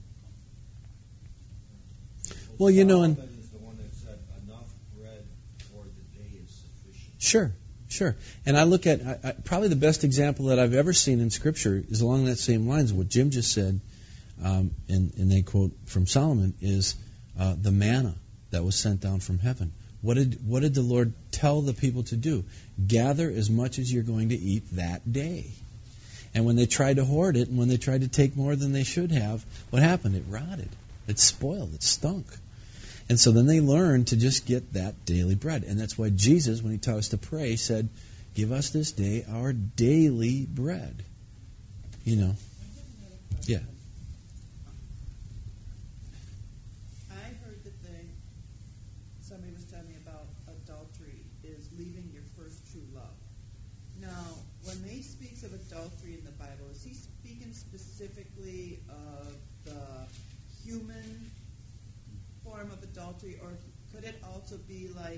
of comfort. Well, you know, and Solomon is the one that said, enough bread for the day is sufficient. Sure. And I look at, probably the best example that I've ever seen in Scripture is along that same lines. What Jim just said, and they quote from Solomon, is the manna that was sent down from heaven. What did the Lord tell the people to do? Gather as much as you're going to eat that day. And when they tried to hoard it, and when they tried to take more than they should have, what happened? It rotted. It spoiled. It stunk. And so then they learned to just get that daily bread. And that's why Jesus, when he taught us to pray, said, give us this day our daily bread. You know. Yeah. I heard the thing, somebody was telling me about adultery is leaving your first true love. Now, when he speaks of adultery in the Bible, is he speaking specifically of the human form of adultery, or could it also be like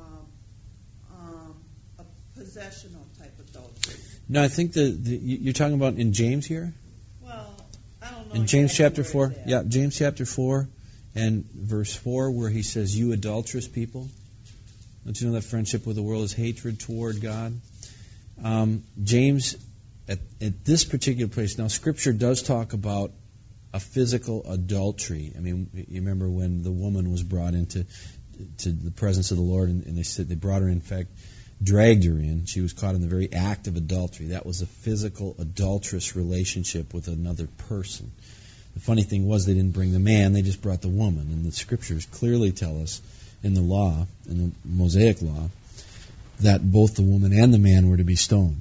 a possessional type adultery? No, I think you're talking about in James here? Well, I don't know. In James exactly chapter where 4? it's at. Yeah, James chapter 4 and verse 4, where he says, you adulterous people. Don't you know that friendship with the world is hatred toward God? James, at this particular place, now Scripture does talk about a physical adultery. I mean, you remember when the woman was brought into the presence of the Lord, and they said they brought her in fact, dragged her in. She was caught in the very act of adultery. That was a physical adulterous relationship with another person. The funny thing was they didn't bring the man, they just brought the woman. And the Scriptures clearly tell us in the law, in the Mosaic law, that both the woman and the man were to be stoned.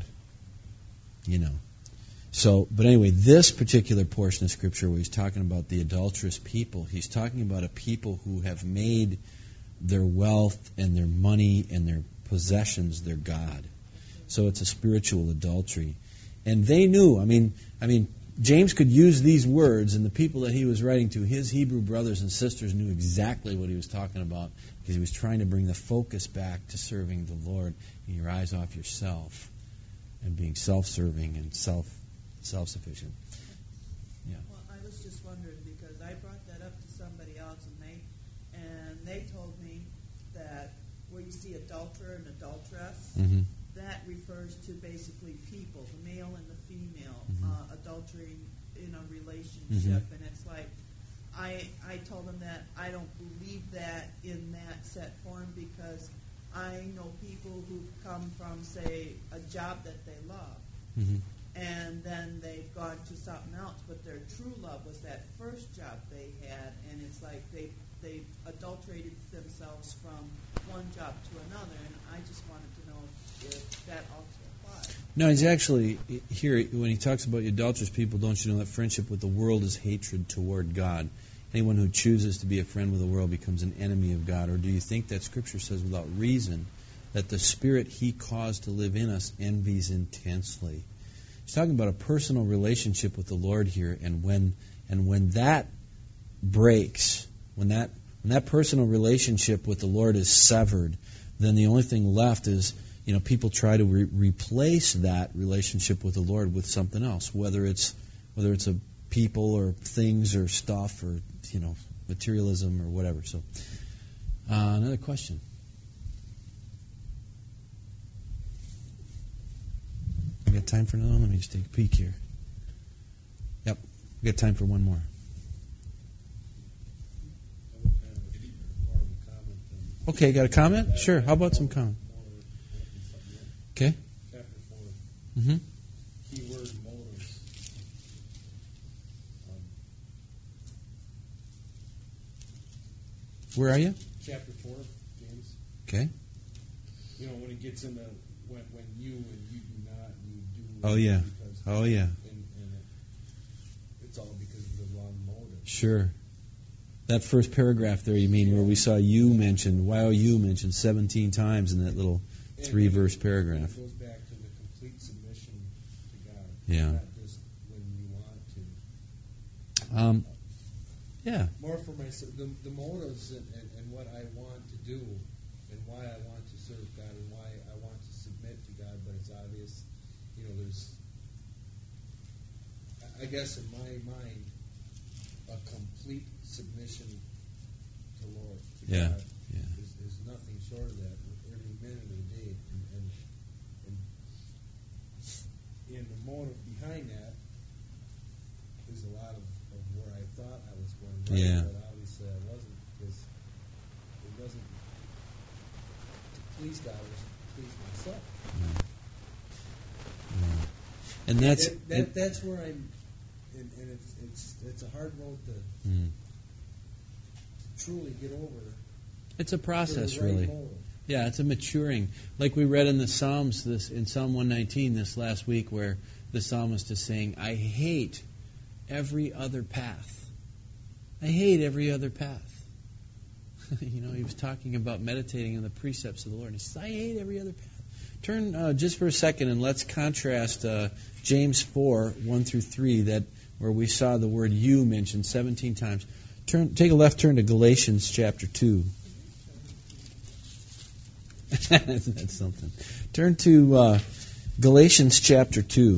You know. So, but anyway, this particular portion of Scripture where he's talking about the adulterous people, he's talking about a people who have made their wealth and their money and their possessions their God. So it's a spiritual adultery. And they knew, I mean, James could use these words, and the people that he was writing to, his Hebrew brothers and sisters, knew exactly what he was talking about, because he was trying to bring the focus back to serving the Lord, and your eyes off yourself, and being self-serving and self-sufficient. Yeah. Well, I was just wondering because I brought that up to somebody else, and they told me that where you see adulterer and adulteress, Mm-hmm. that refers to basically people, the male and the female, adultery in a relationship, and it's like I told them that I don't believe that in that set form because I know people who've come from, say, a job that they love. Mm-hmm. And then they've gone to something else, but their true love was that first job they had, and it's like they adulterated themselves from one job to another, and I just wanted to know if that also applies. No, he's actually, here, when he talks about adulterous people, don't you know that friendship with the world is hatred toward God? Anyone who chooses to be a friend with the world becomes an enemy of God. Or do you think that Scripture says without reason that the Spirit He caused to live in us envies intensely? He's talking about a personal relationship with the Lord here, and when that breaks, when that personal relationship with the Lord is severed, then the only thing left is, people try to replace that relationship with the Lord with something else, whether it's a people or things or stuff or materialism or whatever. So, another question. We got time for another one? Let me just take a peek here. Yep, we got time for one more. I would kind of more of a comment than Okay, got a comment? Sure. How about some comment? Okay. Chapter 4, Mm-hmm. keyword motives. Where are you? Chapter 4, James. Okay. When it gets into when you and you do not, and you do. Oh yeah. Because, Oh yeah. and it's all because of the wrong motive. Sure. That first paragraph there, you mean, where we saw you mentioned, Y-O-U mentioned 17 times in that little 3-verse paragraph. It goes back to the complete submission to God. Yeah. Not just when you want to. Yeah. More for myself, the motives and what I want to do and why I want to serve God and why I want to submit to God, but it's obvious, there's, I guess in my mind, a complete submission to Lord, to Yeah. God, Yeah. is nothing short of that every minute of the day. And the motive behind that is a lot of where I thought I was going right, Yeah. but obviously I wasn't, because it wasn't to please God, it was to please myself. Yeah. And That's where I'm, and it's a hard road to truly get over. It's a process, for the right really. motive. Yeah, it's a maturing. Like we read in the Psalms, in Psalm 119 this last week, where the psalmist is saying, I hate every other path. I hate every other path. He was talking about meditating on the precepts of the Lord. And he says, I hate every other path. Turn just for a second and let's contrast James 4, 1 through 3, where we saw the word you mentioned 17 times. Take a left turn to Galatians chapter 2. That's something. Turn to Galatians chapter 2.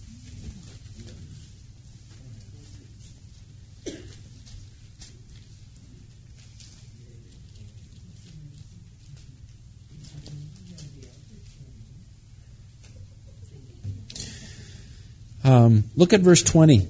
Look at verse 20.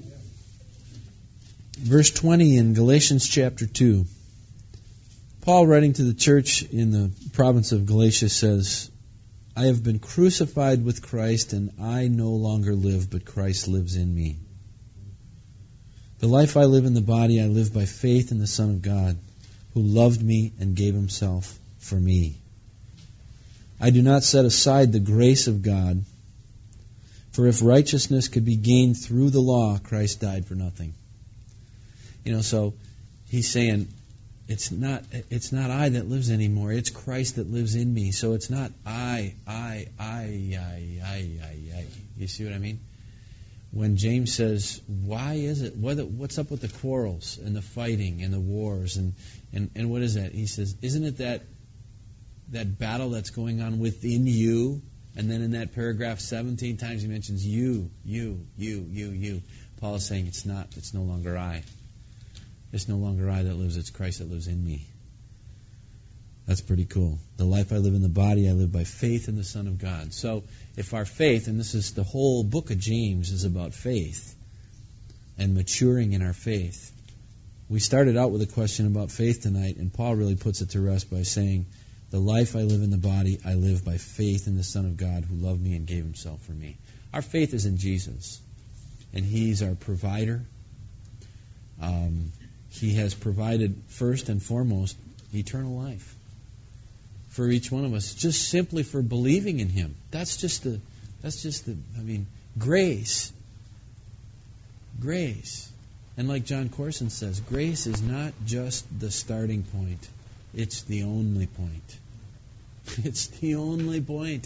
Verse 20 in Galatians chapter 2. Paul, writing to the church in the province of Galatia, says, I have been crucified with Christ, and I no longer live, but Christ lives in me. The life I live in the body, I live by faith in the Son of God, who loved me and gave himself for me. I do not set aside the grace of God, for if righteousness could be gained through the law, Christ died for nothing. So he's saying, it's not I that lives anymore. It's Christ that lives in me. So it's not I. You see what I mean? When James says, why is it? What's up with the quarrels and the fighting and the wars and what is that? He says, isn't it that battle that's going on within you? And then in that paragraph 17 times he mentions you. Paul is saying it's no longer I. It's no longer I that lives, it's Christ that lives in me. That's pretty cool. The life I live in the body, I live by faith in the Son of God. So if our faith, and this is the whole book of James, is about faith and maturing in our faith. We started out with a question about faith tonight, and Paul really puts it to rest by saying, the life I live in the body, I live by faith in the Son of God who loved me and gave himself for me. Our faith is in Jesus, and he's our provider. He has provided first and foremost eternal life for each one of us, just simply for believing in him. That's just grace. Grace. And like John Corson says, grace is not just the starting point. It's the only point. It's the only point.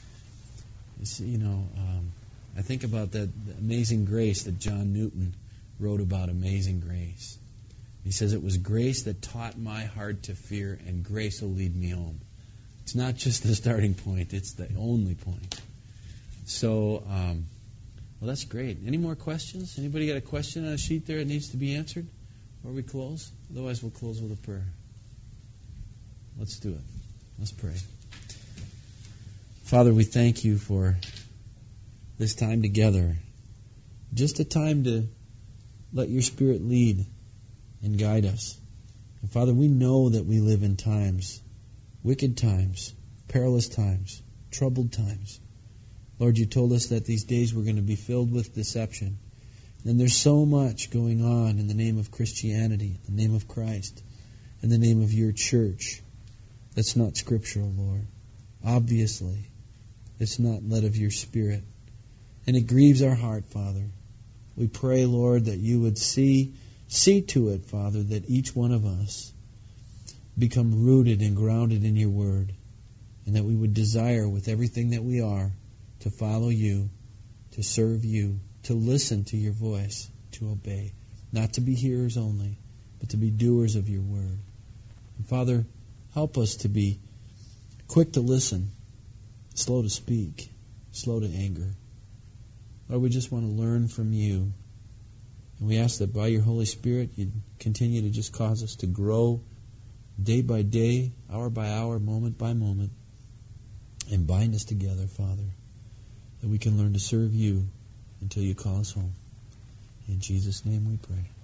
I think about that Amazing Grace that John Newton wrote about. Amazing Grace. He says, it was grace that taught my heart to fear, and grace will lead me home. It's not just the starting point, it's the only point. So, well, that's great. Any more questions? Anybody got a question on a sheet there that needs to be answered before we close? Otherwise, we'll close with a prayer. Let's do it. Let's pray. Father, we thank you for this time together. Just a time to let your Spirit lead and guide us. And Father, we know that we live in times, wicked times, perilous times, troubled times. Lord, you told us that these days were going to be filled with deception. And there's so much going on in the name of Christianity, in the name of Christ, in the name of your church. That's not scriptural, Lord. Obviously, it's not led of your Spirit. And it grieves our heart, Father. We pray, Lord, that you would see See to it, Father, that each one of us become rooted and grounded in your word, and that we would desire with everything that we are to follow you, to serve you, to listen to your voice, to obey, not to be hearers only, but to be doers of your word. And Father, help us to be quick to listen, slow to speak, slow to anger. Lord, we just want to learn from you. And we ask that by your Holy Spirit, you'd continue to just cause us to grow day by day, hour by hour, moment by moment, and bind us together, Father, that we can learn to serve you until you call us home. In Jesus' name we pray.